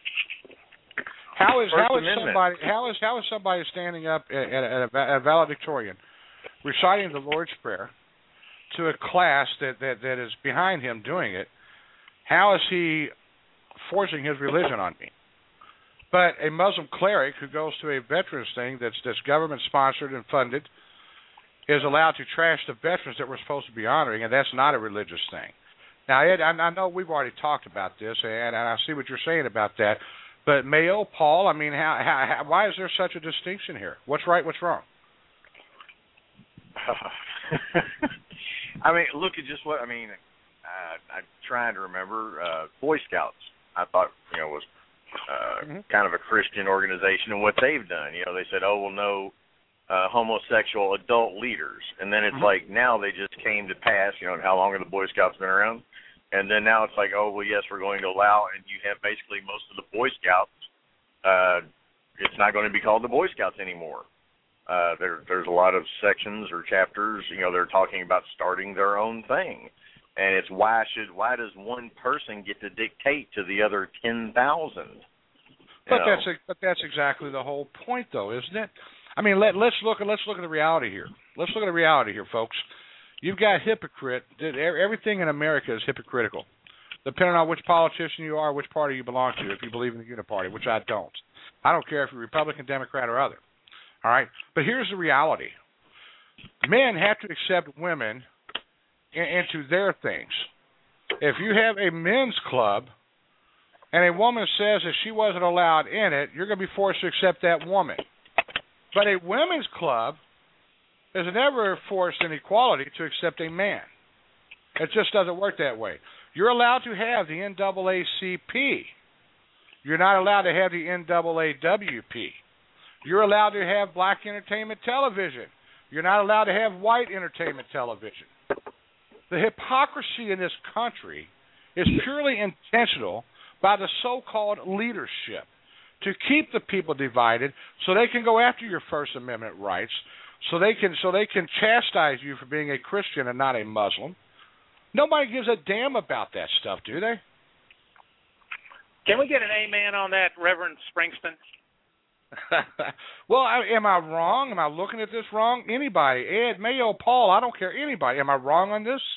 How is First how is Amendment. somebody how is how is somebody standing up at, at, a, at a valedictorian, reciting the Lord's Prayer to a class that, that, that is behind him doing it? How is he forcing his religion on me? But a Muslim cleric who goes to a veterans thing that's that's government sponsored and funded is allowed to trash the veterans that we're supposed to be honoring, and that's not a religious thing. Now, Ed, I, I know we've already talked about this, and I see what you're saying about that. But Mayo, Paul, I mean, how, how, how, why is there such a distinction here? What's right, what's wrong? I mean, look at just what, I mean, uh, I'm trying to remember, uh, Boy Scouts, I thought, you know, was uh, mm-hmm. kind of a Christian organization, and what they've done, you know, they said, oh, well, no uh, homosexual adult leaders. And then it's mm-hmm. like now they just came to pass, you know, how long have the Boy Scouts been around? And then now it's like, oh, well, yes, we're going to allow, and you have basically most of the Boy Scouts, uh, it's not going to be called the Boy Scouts anymore. Uh, there, there's a lot of sections or chapters, you know, they're talking about starting their own thing. And it's why should, why does one person get to dictate to the other ten thousand? But know? that's, a, but that's exactly the whole point, though, isn't it? I mean, let, let's look at, let's look at the reality here. Let's look at the reality here, folks. You've got hypocrite. Everything in America is hypocritical, depending on which politician you are, which party you belong to, if you believe in the Uniparty, which I don't. I don't care if you're Republican, Democrat, or other. All right? But here's the reality. Men have to accept women in, into their things. If you have a men's club and a woman says that she wasn't allowed in it, you're going to be forced to accept that woman. But a women's club is never forced in equality to accept a man. It just doesn't work that way. You're allowed to have the N double A C P. You're not allowed to have the N double A W P. You're allowed to have black entertainment television. You're not allowed to have white entertainment television. The hypocrisy in this country is purely intentional by the so-called leadership. to keep the people divided so they can go after your First Amendment rights, so they can so they can chastise you for being a Christian and not a Muslim. Nobody gives a damn about that stuff, do they? Can we get an amen on that, Reverend Springston? Well, I, am I wrong? Am I looking at this wrong? Anybody, Ed, Mayo, Paul, I don't care, anybody. Am I wrong on this?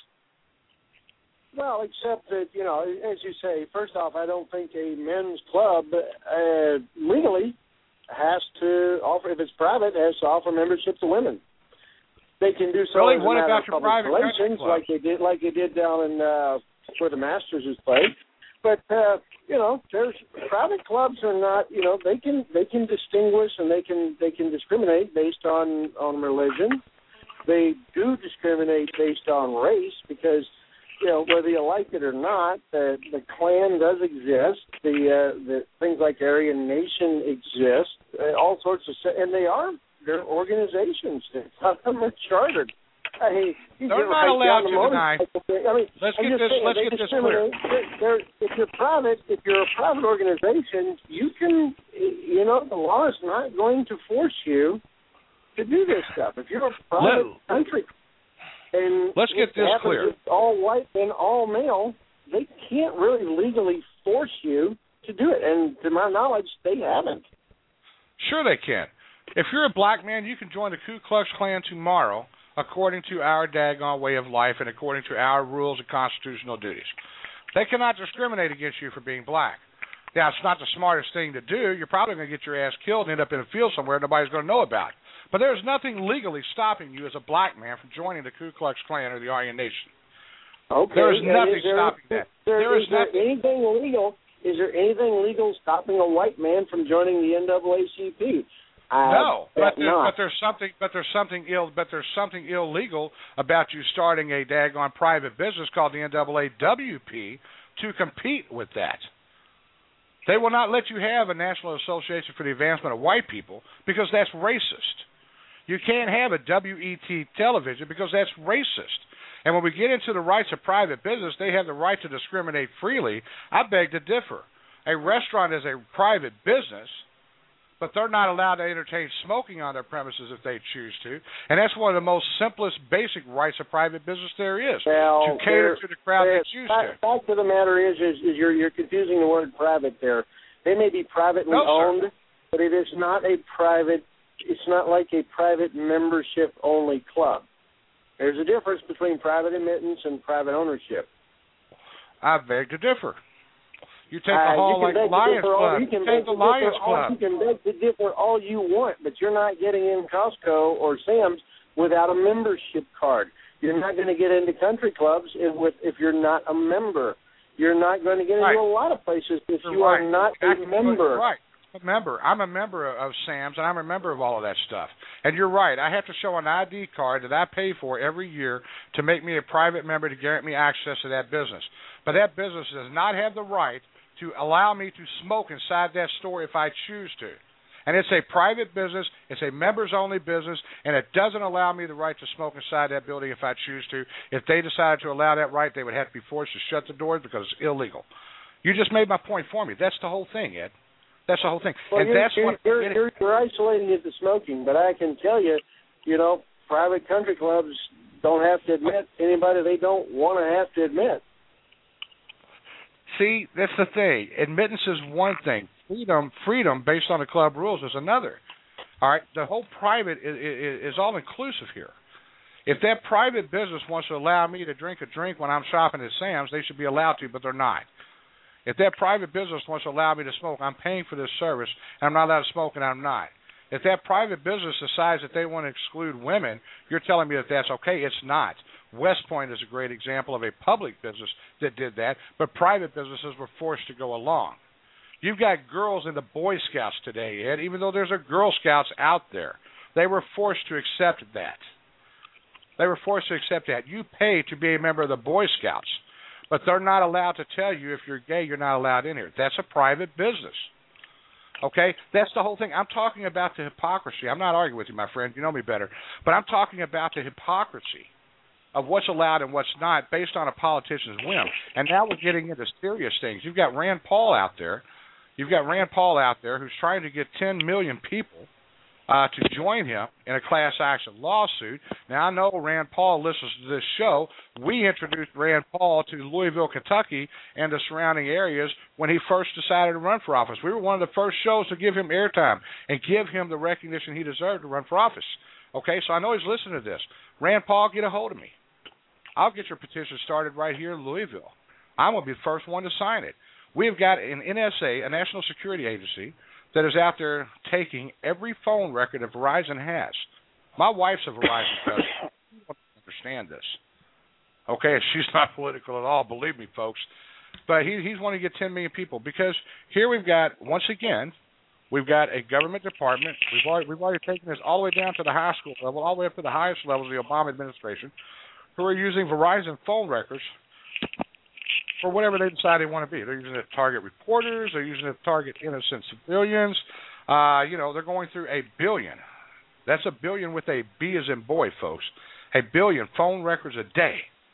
Well, except that, you know, as you say, first off, I don't think a men's club uh, legally has to offer, if it's private, has to offer membership to women. They can do so really? as a What matter about of your public private relations, club? like they did, like they did down in uh, where the Masters is played. But uh, you know, there's private clubs are not, you know, they can they can distinguish and they can they can discriminate based on on religion. They do discriminate based on race because, you know, whether you like it or not, the the Klan does exist. The uh, the things like Aryan Nation exist. Uh, all sorts of, and they are they're organizations. Some of them are chartered. I mean, you They're get not right allowed down to the deny. I mean, Let's I'm get just this. saying, Let's they get this clear. discriminate. They're, they're, if you're private, if you're a private organization, you can, you know, the law is not going to force you to do this stuff. If you're a private Let, country, and let's get it this happens clear. it's all white and all male, they can't really legally force you to do it. And to my knowledge, they haven't. Sure they can. If you're a black man, you can join the Ku Klux Klan tomorrow, according to our daggone way of life and according to our rules and constitutional duties. They cannot discriminate against you for being black. Now, it's not the smartest thing to do. You're probably going to get your ass killed and end up in a field somewhere nobody's going to know about. But there's nothing legally stopping you as a black man from joining the Ku Klux Klan or the Aryan Nation. Okay. There's nothing is there, stopping that. There, there is, is there nothing. anything legal? Is there anything legal stopping a white man from joining the N double A C P? Uh, No, but, there, not. but there's something, but there's something ill, but there's something illegal about you starting a daggone private business called the N double A W P to compete with that. They will not let you have a National Association for the Advancement of White People because that's racist. You can't have a W E T television because that's racist. And when we get into the rights of private business, they have the right to discriminate freely. I beg to differ. A restaurant is a private business, but they're not allowed to entertain smoking on their premises if they choose to. And that's one of the most simplest, basic rights of private business there is, well, to cater to the crowd they choose fact, to. Fact of the matter is, is, is you're, you're confusing the word private there. They may be privately no, owned, sir. but it is not a private, it's not like a private membership-only club. There's a difference between private admittance and private ownership. I beg to differ. You take Uh, a hall like the Lions all, Club. You can take beg the to Lions differ all, Club. you can beg to differ all you want, but you're not getting in Costco or Sam's without a membership card. You're not going to get into country clubs if, with, if you're not a member. You're not going to get into right. a lot of places if You're you right. are not exactly. a member. Right. A member. I'm a member of Sam's, and I'm a member of all of that stuff. And you're right. I have to show an I D card that I pay for every year to make me a private member to grant me access to that business. But that business does not have the right to allow me to smoke inside that store if I choose to. And it's a private business, it's a members-only business, and it doesn't allow me the right to smoke inside that building if I choose to. If they decided to allow that right, they would have to be forced to shut the doors because it's illegal. You just made my point for me. That's the whole thing, Ed. That's the whole thing. Well, and you're, that's you're, what you're, you're, you're isolating it to smoking, but I can tell you, you know, private country clubs don't have to admit anybody they don't want to have to admit. See, that's the thing. Admittance is one thing. Freedom, freedom based on the club rules is another. All right, the whole private is, is, is all inclusive here. If that private business wants to allow me to drink a drink when I'm shopping at Sam's, they should be allowed to, but they're not. If that private business wants to allow me to smoke, I'm paying for this service, and I'm not allowed to smoke, and I'm not. If that private business decides that they want to exclude women, you're telling me that that's okay. It's not. West Point is a great example of a public business that did that, but private businesses were forced to go along. You've got girls in the Boy Scouts today, Ed, even though there's a Girl Scouts out there. They were forced to accept that. They were forced to accept that. You pay to be a member of the Boy Scouts, but they're not allowed to tell you if you're gay, you're not allowed in here. That's a private business. Okay? That's the whole thing. I'm talking about the hypocrisy. I'm not arguing with you, my friend. You know me better. But I'm talking about the hypocrisy of what's allowed and what's not based on a politician's whim. And now we're getting into serious things. You've got Rand Paul out there You've got Rand Paul out there who's trying to get ten million people uh, to join him in a class action lawsuit. Now, I know Rand Paul listens to this show. We introduced Rand Paul to Louisville, Kentucky, and the surrounding areas when he first decided to run for office. We were one of the first shows to give him airtime and give him the recognition he deserved to run for office. Okay, so I know he's listening to this. Rand Paul, get a hold of me. I'll get your petition started right here in Louisville. I'm going to be the first one to sign it. We've got an N S A, a National Security Agency, that is out there taking every phone record that Verizon has. My wife's a Verizon customer. You don't understand this. Okay, she's not political at all, believe me, folks. But he, he's wanting to get ten million people because here we've got, once again, we've got a government department. We've already, we've already taken this all the way down to the high school level, all the way up to the highest levels of the Obama administration, who are using Verizon phone records for whatever they decide they want to be. They're using it to target reporters. They're using it to target innocent civilians. Uh, you know, they're going through a billion. That's a billion with a B as in boy, folks. A billion phone records a day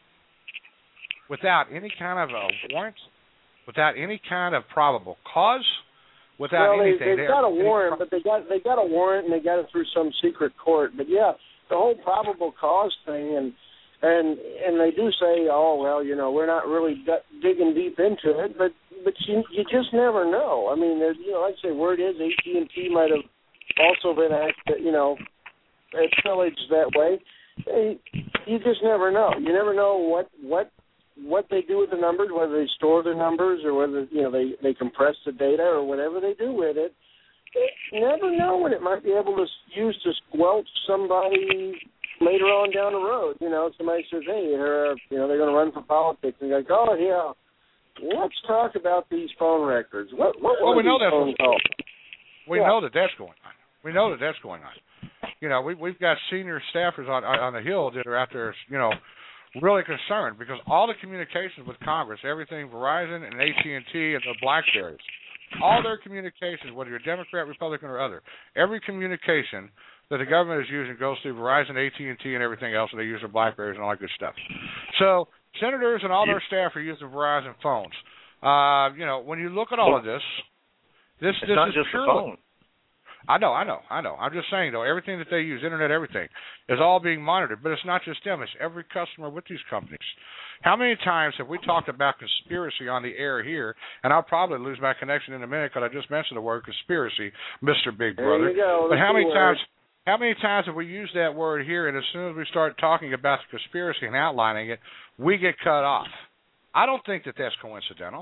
without any kind of a warrant, without any kind of probable cause, without well, anything. They, they've got a warrant, but they got they got a warrant and they got it through some secret court. But yeah, the whole probable cause thing and. And and they do say, oh, well, you know, we're not really d- digging deep into it, but but you you just never know. I mean, you know, like I say, word is A T and T might have also been, act, you know, pillaged that way. They, you just never know. You never know what what what they do with the numbers, whether they store the numbers or whether, you know, they, they compress the data or whatever they do with it. You never know when it might be able to use to squelch somebody later on down the road. You know, somebody says, hey, they're, you know, they're going to run for politics. And you're like, oh, yeah, let's talk about these phone records. What, what well, were we these know that phone calls? We yeah. know that that's going on. We know that that's going on. You know, we, we've got senior staffers on on the Hill that are out there, you know, really concerned because all the communications with Congress, everything Verizon and A T and T and the BlackBerries, all their communications, whether you're Democrat, Republican, or other, every communication that the government is using goes through Verizon, A T and T, and everything else, and they use their BlackBerries and all that good stuff. So senators and all their staff are using Verizon phones. Uh, you know, when you look at all of this, this, it's this not is just purely, the phone. I know, I know, I know. I'm just saying, though, everything that they use, internet, everything, is all being monitored. But it's not just them. It's every customer with these companies. How many times have we talked about conspiracy on the air here? And I'll probably lose my connection in a minute because I just mentioned the word conspiracy, Mister Big Brother. There you go. But how many word. times... How many times have we used that word here, and as soon as we start talking about the conspiracy and outlining it, we get cut off? I don't think that that's coincidental.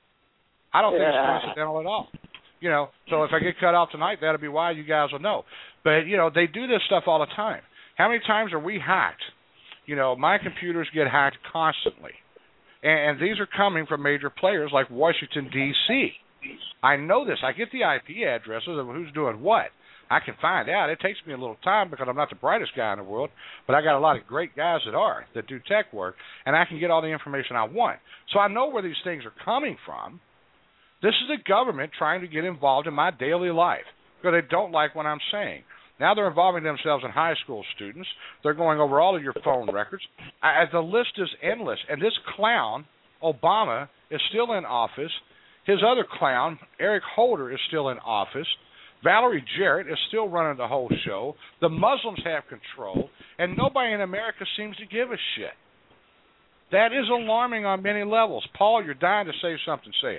I don't yeah. think it's coincidental at all. You know, so if I get cut off tonight, that'll be why. You guys will know. But, you know, they do this stuff all the time. How many times are we hacked? You know, my computers get hacked constantly. And, and these are coming from major players like Washington, D C I know this. I get the I P addresses of who's doing what. I can find out. It takes me a little time because I'm not the brightest guy in the world, but I got a lot of great guys that are, that do tech work, and I can get all the information I want. So I know where these things are coming from. This is the government trying to get involved in my daily life because they don't like what I'm saying. Now they're involving themselves in high school students. They're going over all of your phone records. I, the list is endless, and this clown, Obama, is still in office. His other clown, Eric Holder, is still in office. Valerie Jarrett is still running the whole show. The Muslims have control, and nobody in America seems to give a shit. That is alarming on many levels. Paul, you're dying to say something. Say it.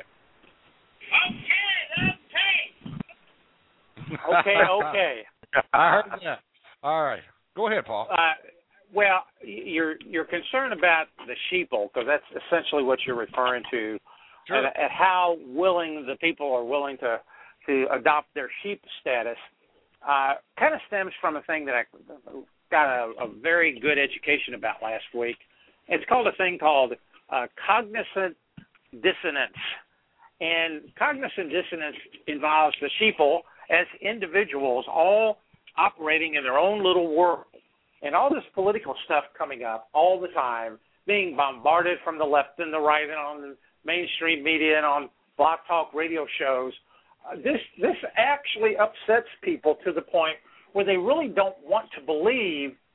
Okay, okay. okay, okay. I heard that. All right. Go ahead, Paul. Uh, well, you're you're concerned about the sheeple because that's essentially what you're referring to, Sure. and, and how willing the people are willing to to adopt their sheep status. Uh, kind of stems from a thing that I got a, a very good education about last week. It's called a thing called uh, cognizant dissonance. And cognizant dissonance involves the sheeple as individuals all operating in their own little world. And all this political stuff coming up all the time, being bombarded from the left and the right and on the mainstream media and on Blog Talk radio shows, uh, this this actually upsets people to the point where they really don't want to believe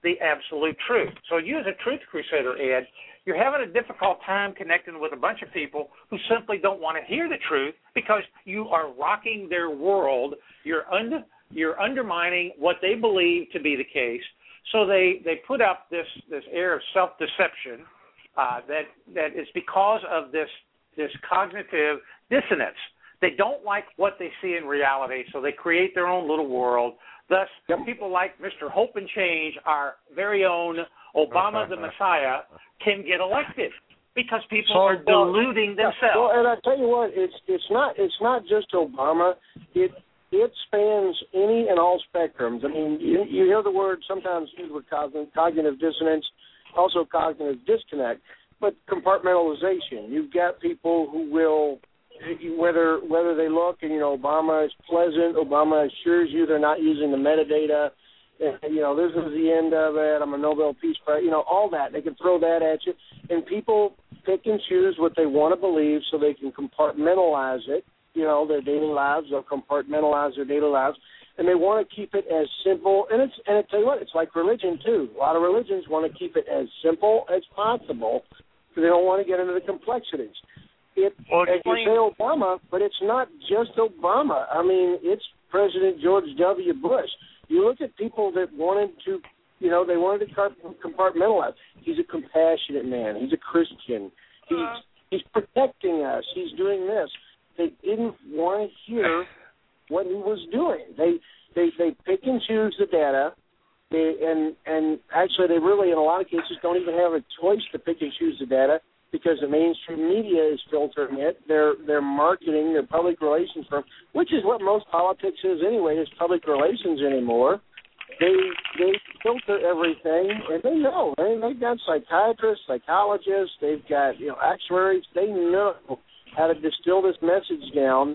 the absolute truth. So you as a truth crusader, Ed, you're having a difficult time connecting with a bunch of people who simply don't want to hear the truth because you are rocking their world. You're under, you're undermining what they believe to be the case. So they, they put up this, this air of self-deception uh, that that is because of this this cognitive dissonance. They don't like what they see in reality, so they create their own little world. Thus, yep. people like Mister Hope and Change, our very own Obama the Messiah, can get elected because people so, are deluding well, themselves. Well, and I tell you what, it's it's not it's not just Obama. It it spans any and all spectrums. I mean, you, you hear the word sometimes used with cognitive, cognitive dissonance, also cognitive disconnect, but compartmentalization. You've got people who will. Whether whether they look and, you know, Obama is pleasant, Obama assures you they're not using the metadata, and, you know, this is the end of it, I'm a Nobel Peace Prize, you know, all that. They can throw that at you. And people pick and choose what they want to believe so they can compartmentalize it, you know, their daily lives. They'll compartmentalize their daily lives. And they want to keep it as simple. And it's and I tell you what, it's like religion, too. A lot of religions want to keep it as simple as possible because they don't want to get into the complexities. It, well, as you say Obama, but it's not just Obama. I mean, it's President George W. Bush. You look at people that wanted to, you know, they wanted to compartmentalize. He's a compassionate man. He's a Christian. He's uh-huh. he's protecting us. He's doing this. They didn't want to hear what he was doing. They they they pick and choose the data. They, and and actually, they really, in a lot of cases, don't even have a choice to pick and choose the data, because the mainstream media is filtering it. They're they're marketing, their public relations firm, which is what most politics is anyway, is public relations anymore. They they filter everything, and they know. They, they've got psychiatrists, psychologists, they've got, you know, actuaries. They know how to distill this message down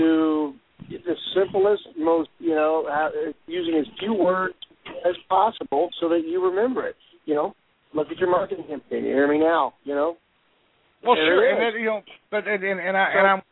to the simplest, most, you know, how, using as few words as possible so that you remember it. You know, look at your marketing campaign. You hear me now, you know? Well, there sure, and then, you know, but and, and, and I and I'm.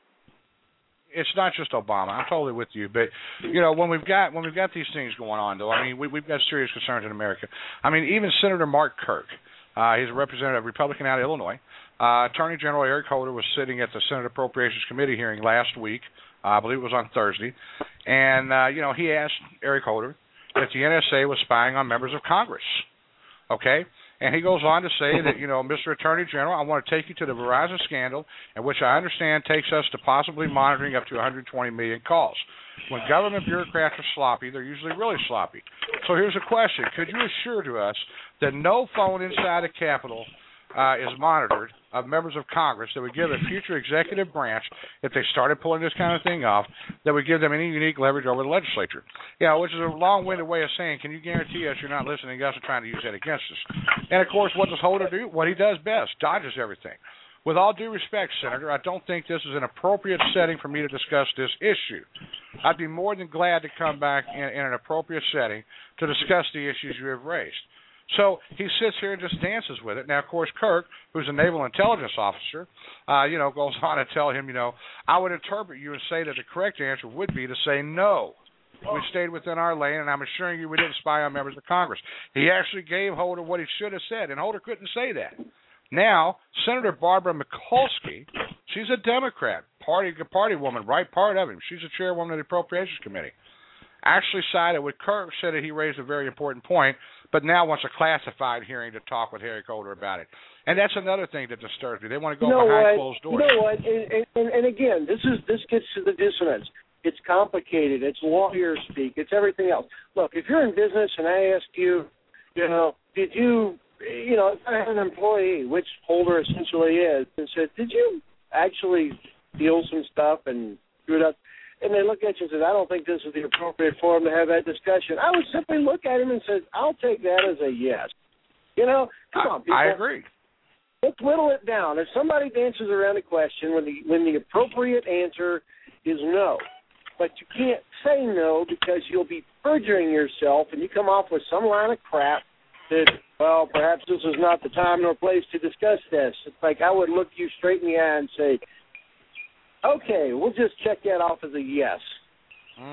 It's not just Obama. I'm totally with you, but you know, when we've got when we've got these things going on, though, I mean, we, we've got serious concerns in America. I mean, even Senator Mark Kirk, uh, he's a representative, Republican out of Illinois. Uh, Attorney General Eric Holder was sitting at the Senate Appropriations Committee hearing last week. Uh, I believe it was on Thursday, and uh, you know, he asked Eric Holder if the N S A was spying on members of Congress. Okay. And he goes on to say that, you know, Mister Attorney General, I want to take you to the Verizon scandal, in which I understand takes us to possibly monitoring up to one hundred twenty million calls. When government bureaucrats are sloppy, they're usually really sloppy. So here's a question. Could you assure to us that no phone inside the Capitol uh, is monitored of members of Congress that would give a future executive branch, if they started pulling this kind of thing off, that would give them any unique leverage over the legislature? Yeah, which is a long-winded way of saying, can you guarantee us you're not listening to us and trying to use that against us? And, of course, what does Holder do? What he does best, dodges everything. With all due respect, Senator, I don't think this is an appropriate setting for me to discuss this issue. I'd be more than glad to come back in, in an appropriate setting to discuss the issues you have raised. So he sits here and just dances with it. Now, of course, Kirk, who's a naval intelligence officer, uh, you know, goes on to tell him, you know, I would interpret you and say that the correct answer would be to say no. We stayed within our lane, and I'm assuring you we didn't spy on members of Congress. He actually gave Holder what he should have said, and Holder couldn't say that. Now, Senator Barbara Mikulski, she's a Democrat, party party woman, right part of him. She's the chairwoman of the Appropriations Committee. Actually sided with Kirk, said that he raised a very important point, but now wants a classified hearing to talk with Eric Holder about it. And that's another thing that disturbs me. They want to go you know behind what? closed doors. You know what? And, and, and again, this is this gets to the dissonance. It's complicated. It's lawyer speak. It's everything else. Look, if you're in business and I ask you, you know, did you, you know, if I had an employee, which Holder essentially is, and said, did you actually steal some stuff and screw it up? And they look at you and say, I don't think this is the appropriate forum to have that discussion. I would simply look at him and say, I'll take that as a yes. You know, come I, on, people. I agree. Let's whittle it down. If somebody dances around a question when the when the appropriate answer is no, but you can't say no because you'll be perjuring yourself and you come off with some line of crap that, well, perhaps this is not the time nor place to discuss this. It's like I would look you straight in the eye and say, okay, we'll just check that off as a yes. Mm-hmm.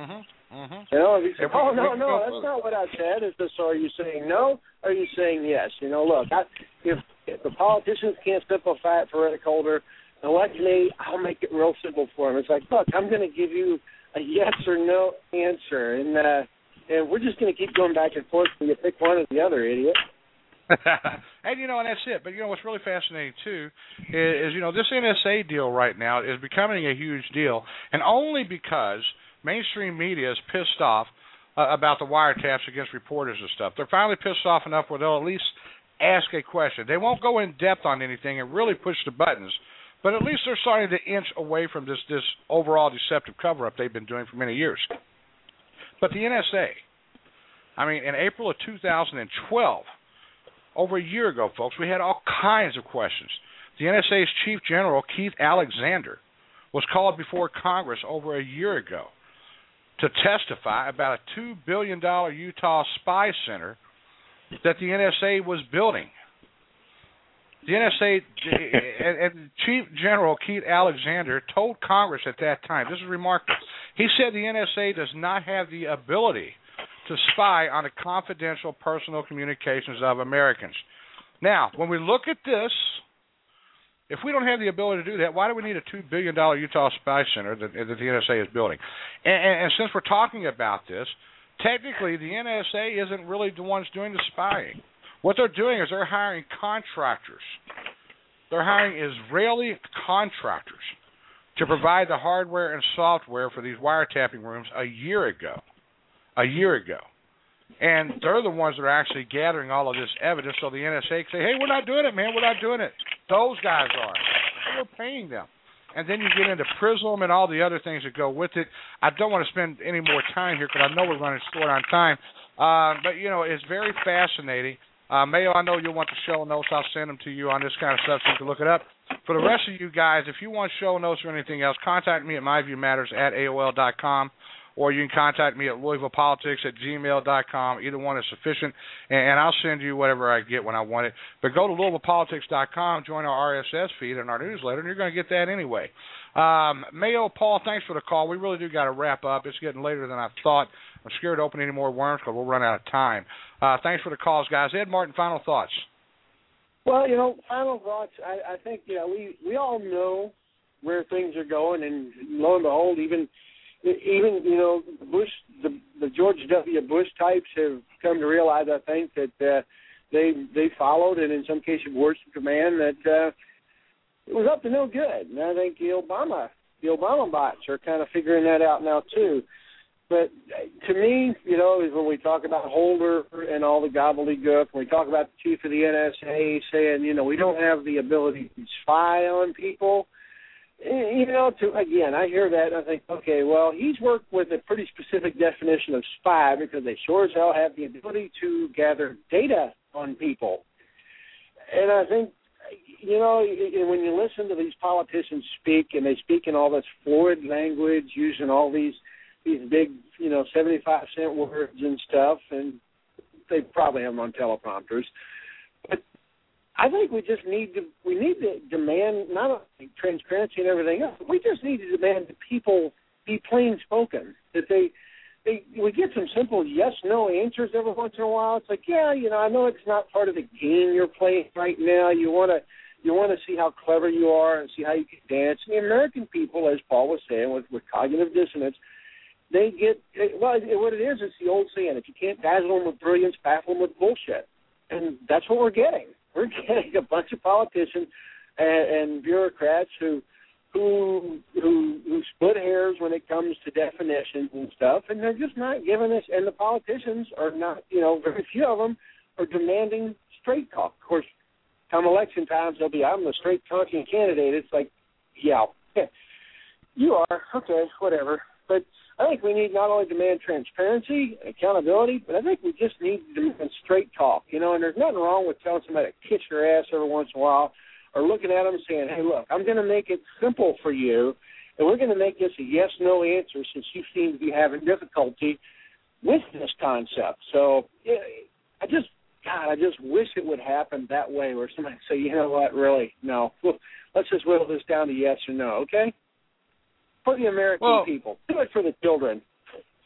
Mm-hmm. You know, if you say, if we, oh, no, we no, that's not what I said. It's just, are you saying no? Or are you saying yes? You know, look, I, if, if the politicians can't simplify it for Eric Holder, elect me, I'll make it real simple for him. It's like, look, I'm going to give you a yes or no answer, and uh, and we're just going to keep going back and forth till you pick one or the other, idiot. And, you know, and that's it. But, you know, what's really fascinating, too, is, is, you know, this N S A deal right now is becoming a huge deal, and only because mainstream media is pissed off uh, about the wiretaps against reporters and stuff. They're finally pissed off enough where they'll at least ask a question. They won't go in depth on anything and really push the buttons, but at least they're starting to inch away from this, this overall deceptive cover-up they've been doing for many years. But the N S A, I mean, in April of two thousand twelve, over a year ago, folks, we had all kinds of questions. The N S A's Chief General, Keith Alexander, was called before Congress over a year ago to testify about a two billion dollars Utah spy center that the N S A was building. The N S A and, and Chief General Keith Alexander told Congress at that time, this is remarkable, he said the N S A does not have the ability to spy on the confidential personal communications of Americans. Now, when we look at this, if we don't have the ability to do that, why do we need a two billion dollars Utah spy center that, that the N S A is building? And, and, and since we're talking about this, technically the N S A isn't really the ones doing the spying. What they're doing is they're hiring contractors. They're hiring Israeli contractors to provide the hardware and software for these wiretapping rooms a year ago. A year ago. And they're the ones that are actually gathering all of this evidence so the N S A can say, hey, we're not doing it, man, we're not doing it. Those guys are. We're paying them. And then you get into PRISM and all the other things that go with it. I don't want to spend any more time here because I know we're running short on time. Uh, but, you know, it's very fascinating. Uh, Mayo, I know you'll want the show notes. I'll send them to you on this kind of stuff so you can look it up. For the rest of you guys, if you want show notes or anything else, contact me at my view matters at A O L dot com. Or you can contact me at Louisville Politics at gmail dot com. Either one is sufficient, and I'll send you whatever I get when I want it. But go to Louisville Politics dot com, join our R S S feed and our newsletter, and you're going to get that anyway. Um, Mayo, Paul, thanks for the call. We really do got to wrap up. It's getting later than I thought. I'm scared to open any more worms because we'll run out of time. Uh, thanks for the calls, guys. Ed Martin, final thoughts. Well, you know, final thoughts. I, I think, you know, we, we all know where things are going, and lo and behold, even – Even, you know, Bush, the, the George W. Bush types have come to realize, I think, that uh, they they followed and in some cases worshiped a man that uh, it was up to no good. And I think the Obama, the Obama bots are kind of figuring that out now too. But to me, you know, is when we talk about Holder and all the gobbledygook, when we talk about the chief of the N S A saying, you know, we don't have the ability to spy on people. You know, to again, I hear that and I think, okay, well, he's worked with a pretty specific definition of spy because they sure as hell have the ability to gather data on people. And I think, you know, when you listen to these politicians speak and they speak in all this fluid language, using all these these big, you know, seventy-five cent words and stuff, and they probably have them on teleprompters, but I think we just need to we need to demand not only transparency and everything else, we just need to demand that people be plain spoken. That they they we get some simple yes no answers every once in a while. It's like, yeah, you know, I know it's not part of the game you're playing right now. You wanna you wanna see how clever you are and see how you can dance. And the American people, as Paul was saying, with, with cognitive dissonance, they get well what it is, it's the old saying, if you can't dazzle them with brilliance, baffle them with bullshit. And that's what we're getting. We're getting a bunch of politicians and, and bureaucrats who, who who who split hairs when it comes to definitions and stuff, and they're just not giving us. And the politicians are not, you know, very few of them are demanding straight talk. Of course, come election times, they'll be, I'm the straight talking candidate. It's like, yeah, you are okay, whatever. But I think we need not only demand transparency, accountability, but I think we just need to demand straight talk, you know, and there's nothing wrong with telling somebody to kiss your ass every once in a while or looking at them and saying, hey, look, I'm going to make it simple for you, and we're going to make this a yes-no answer since you seem to be having difficulty with this concept. So yeah, I just, God, I just wish it would happen that way where somebody would say, you know what, really, no, let's just whittle this down to yes or no, okay? For the American well, people. Do it for the children.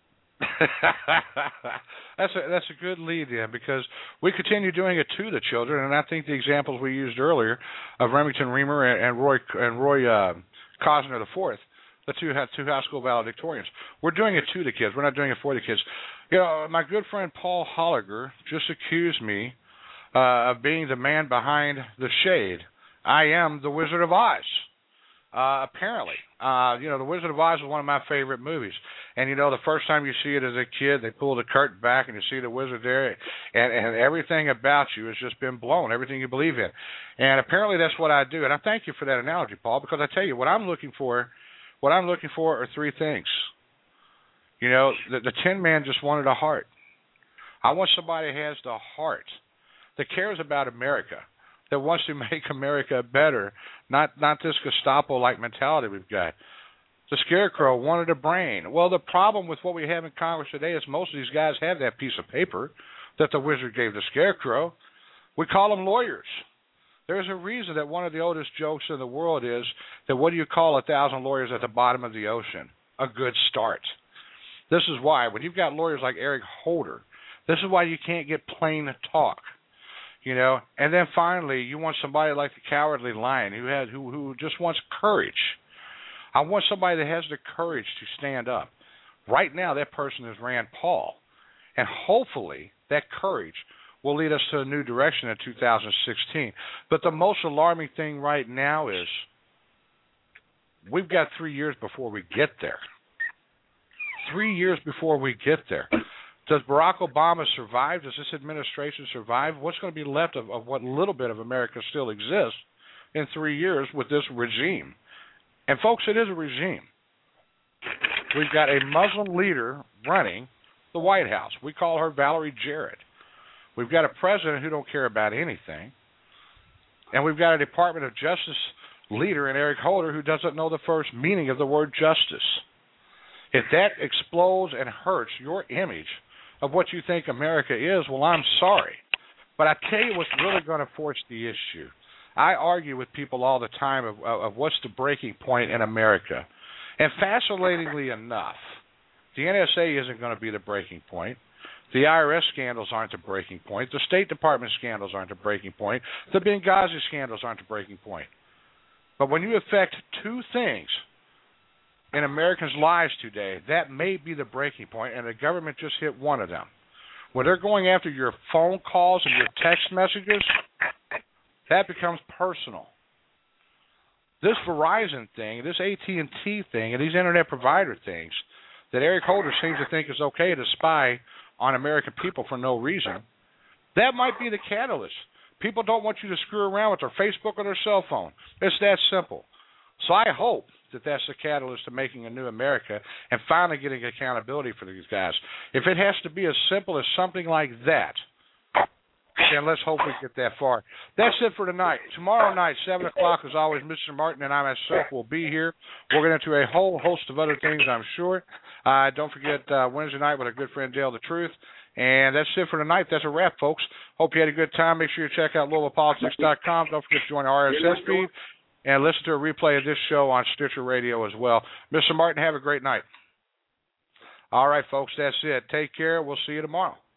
that's a that's a good lead in, because we continue doing it to the children, and I think the examples we used earlier of Remington Reamer and, and Roy and Roy uh, Cosner the fourth, the two two high school valedictorians, we're doing it to the kids. We're not doing it for the kids. You know, my good friend Paul Holliger just accused me uh, of being the man behind the shade. I am the Wizard of Oz. Uh, apparently, uh, you know, The Wizard of Oz is one of my favorite movies. And, you know, the first time you see it as a kid, they pull the curtain back and you see the wizard there, and, and everything about you has just been blown, everything you believe in. And apparently that's what I do. And I thank you for that analogy, Paul, because I tell you, what I'm looking for, what I'm looking for are three things. You know, the, the Tin Man just wanted a heart. I want somebody who has the heart, that cares about America, that wants to make America better, not not this Gestapo-like mentality we've got. The Scarecrow wanted a brain. Well, the problem with what we have in Congress today is most of these guys have that piece of paper that the wizard gave the Scarecrow. We call them lawyers. There's a reason that one of the oldest jokes in the world is that what do you call a thousand lawyers at the bottom of the ocean? A good start. This is why, when you've got lawyers like Eric Holder, this is why you can't get plain talk. You know, and then finally, you want somebody like the Cowardly Lion who has who who just wants courage. I want somebody that has the courage to stand up. Right now, that person is Rand Paul, and hopefully that courage will lead us to a new direction in two thousand sixteen. But the most alarming thing right now is we've got three years before we get there. Three years before we get there. Does Barack Obama survive? Does this administration survive? What's going to be left of, of what little bit of America still exists in three years with this regime? And, folks, it is a regime. We've got a Muslim leader running the White House. We call her Valerie Jarrett. We've got a president who don't care about anything. And we've got a Department of Justice leader in Eric Holder who doesn't know the first meaning of the word justice. If that explodes and hurts your image of what you think America is, well, I'm sorry. But I tell you what's really going to force the issue. I argue with people all the time of, of, of what's the breaking point in America. And fascinatingly enough, the N S A isn't going to be the breaking point. The I R S scandals aren't the breaking point. The State Department scandals aren't the breaking point. The Benghazi scandals aren't the breaking point. But when you affect two things in Americans' lives today, that may be the breaking point, and the government just hit one of them. When they're going after your phone calls and your text messages, that becomes personal. This Verizon thing, this A T and T thing, and these internet provider things that Eric Holder seems to think is okay to spy on American people for no reason, that might be the catalyst. People don't want you to screw around with their Facebook or their cell phone. It's that simple. So I hope that that's the catalyst to making a new America and finally getting accountability for these guys. If it has to be as simple as something like that, then let's hope we get that far. That's it for tonight. Tomorrow night, seven o'clock, as always, Mister Martin and I myself will be here. We're going to do a whole host of other things, I'm sure. Uh, don't forget uh, Wednesday night with our good friend Dale the Truth. And that's it for tonight. That's a wrap, folks. Hope you had a good time. Make sure you check out Louisville Politics dot com. Don't forget to join our R S S feed. And listen to a replay of this show on Stitcher Radio as well. Mister Martin, have a great night. All right, folks, that's it. Take care. We'll see you tomorrow.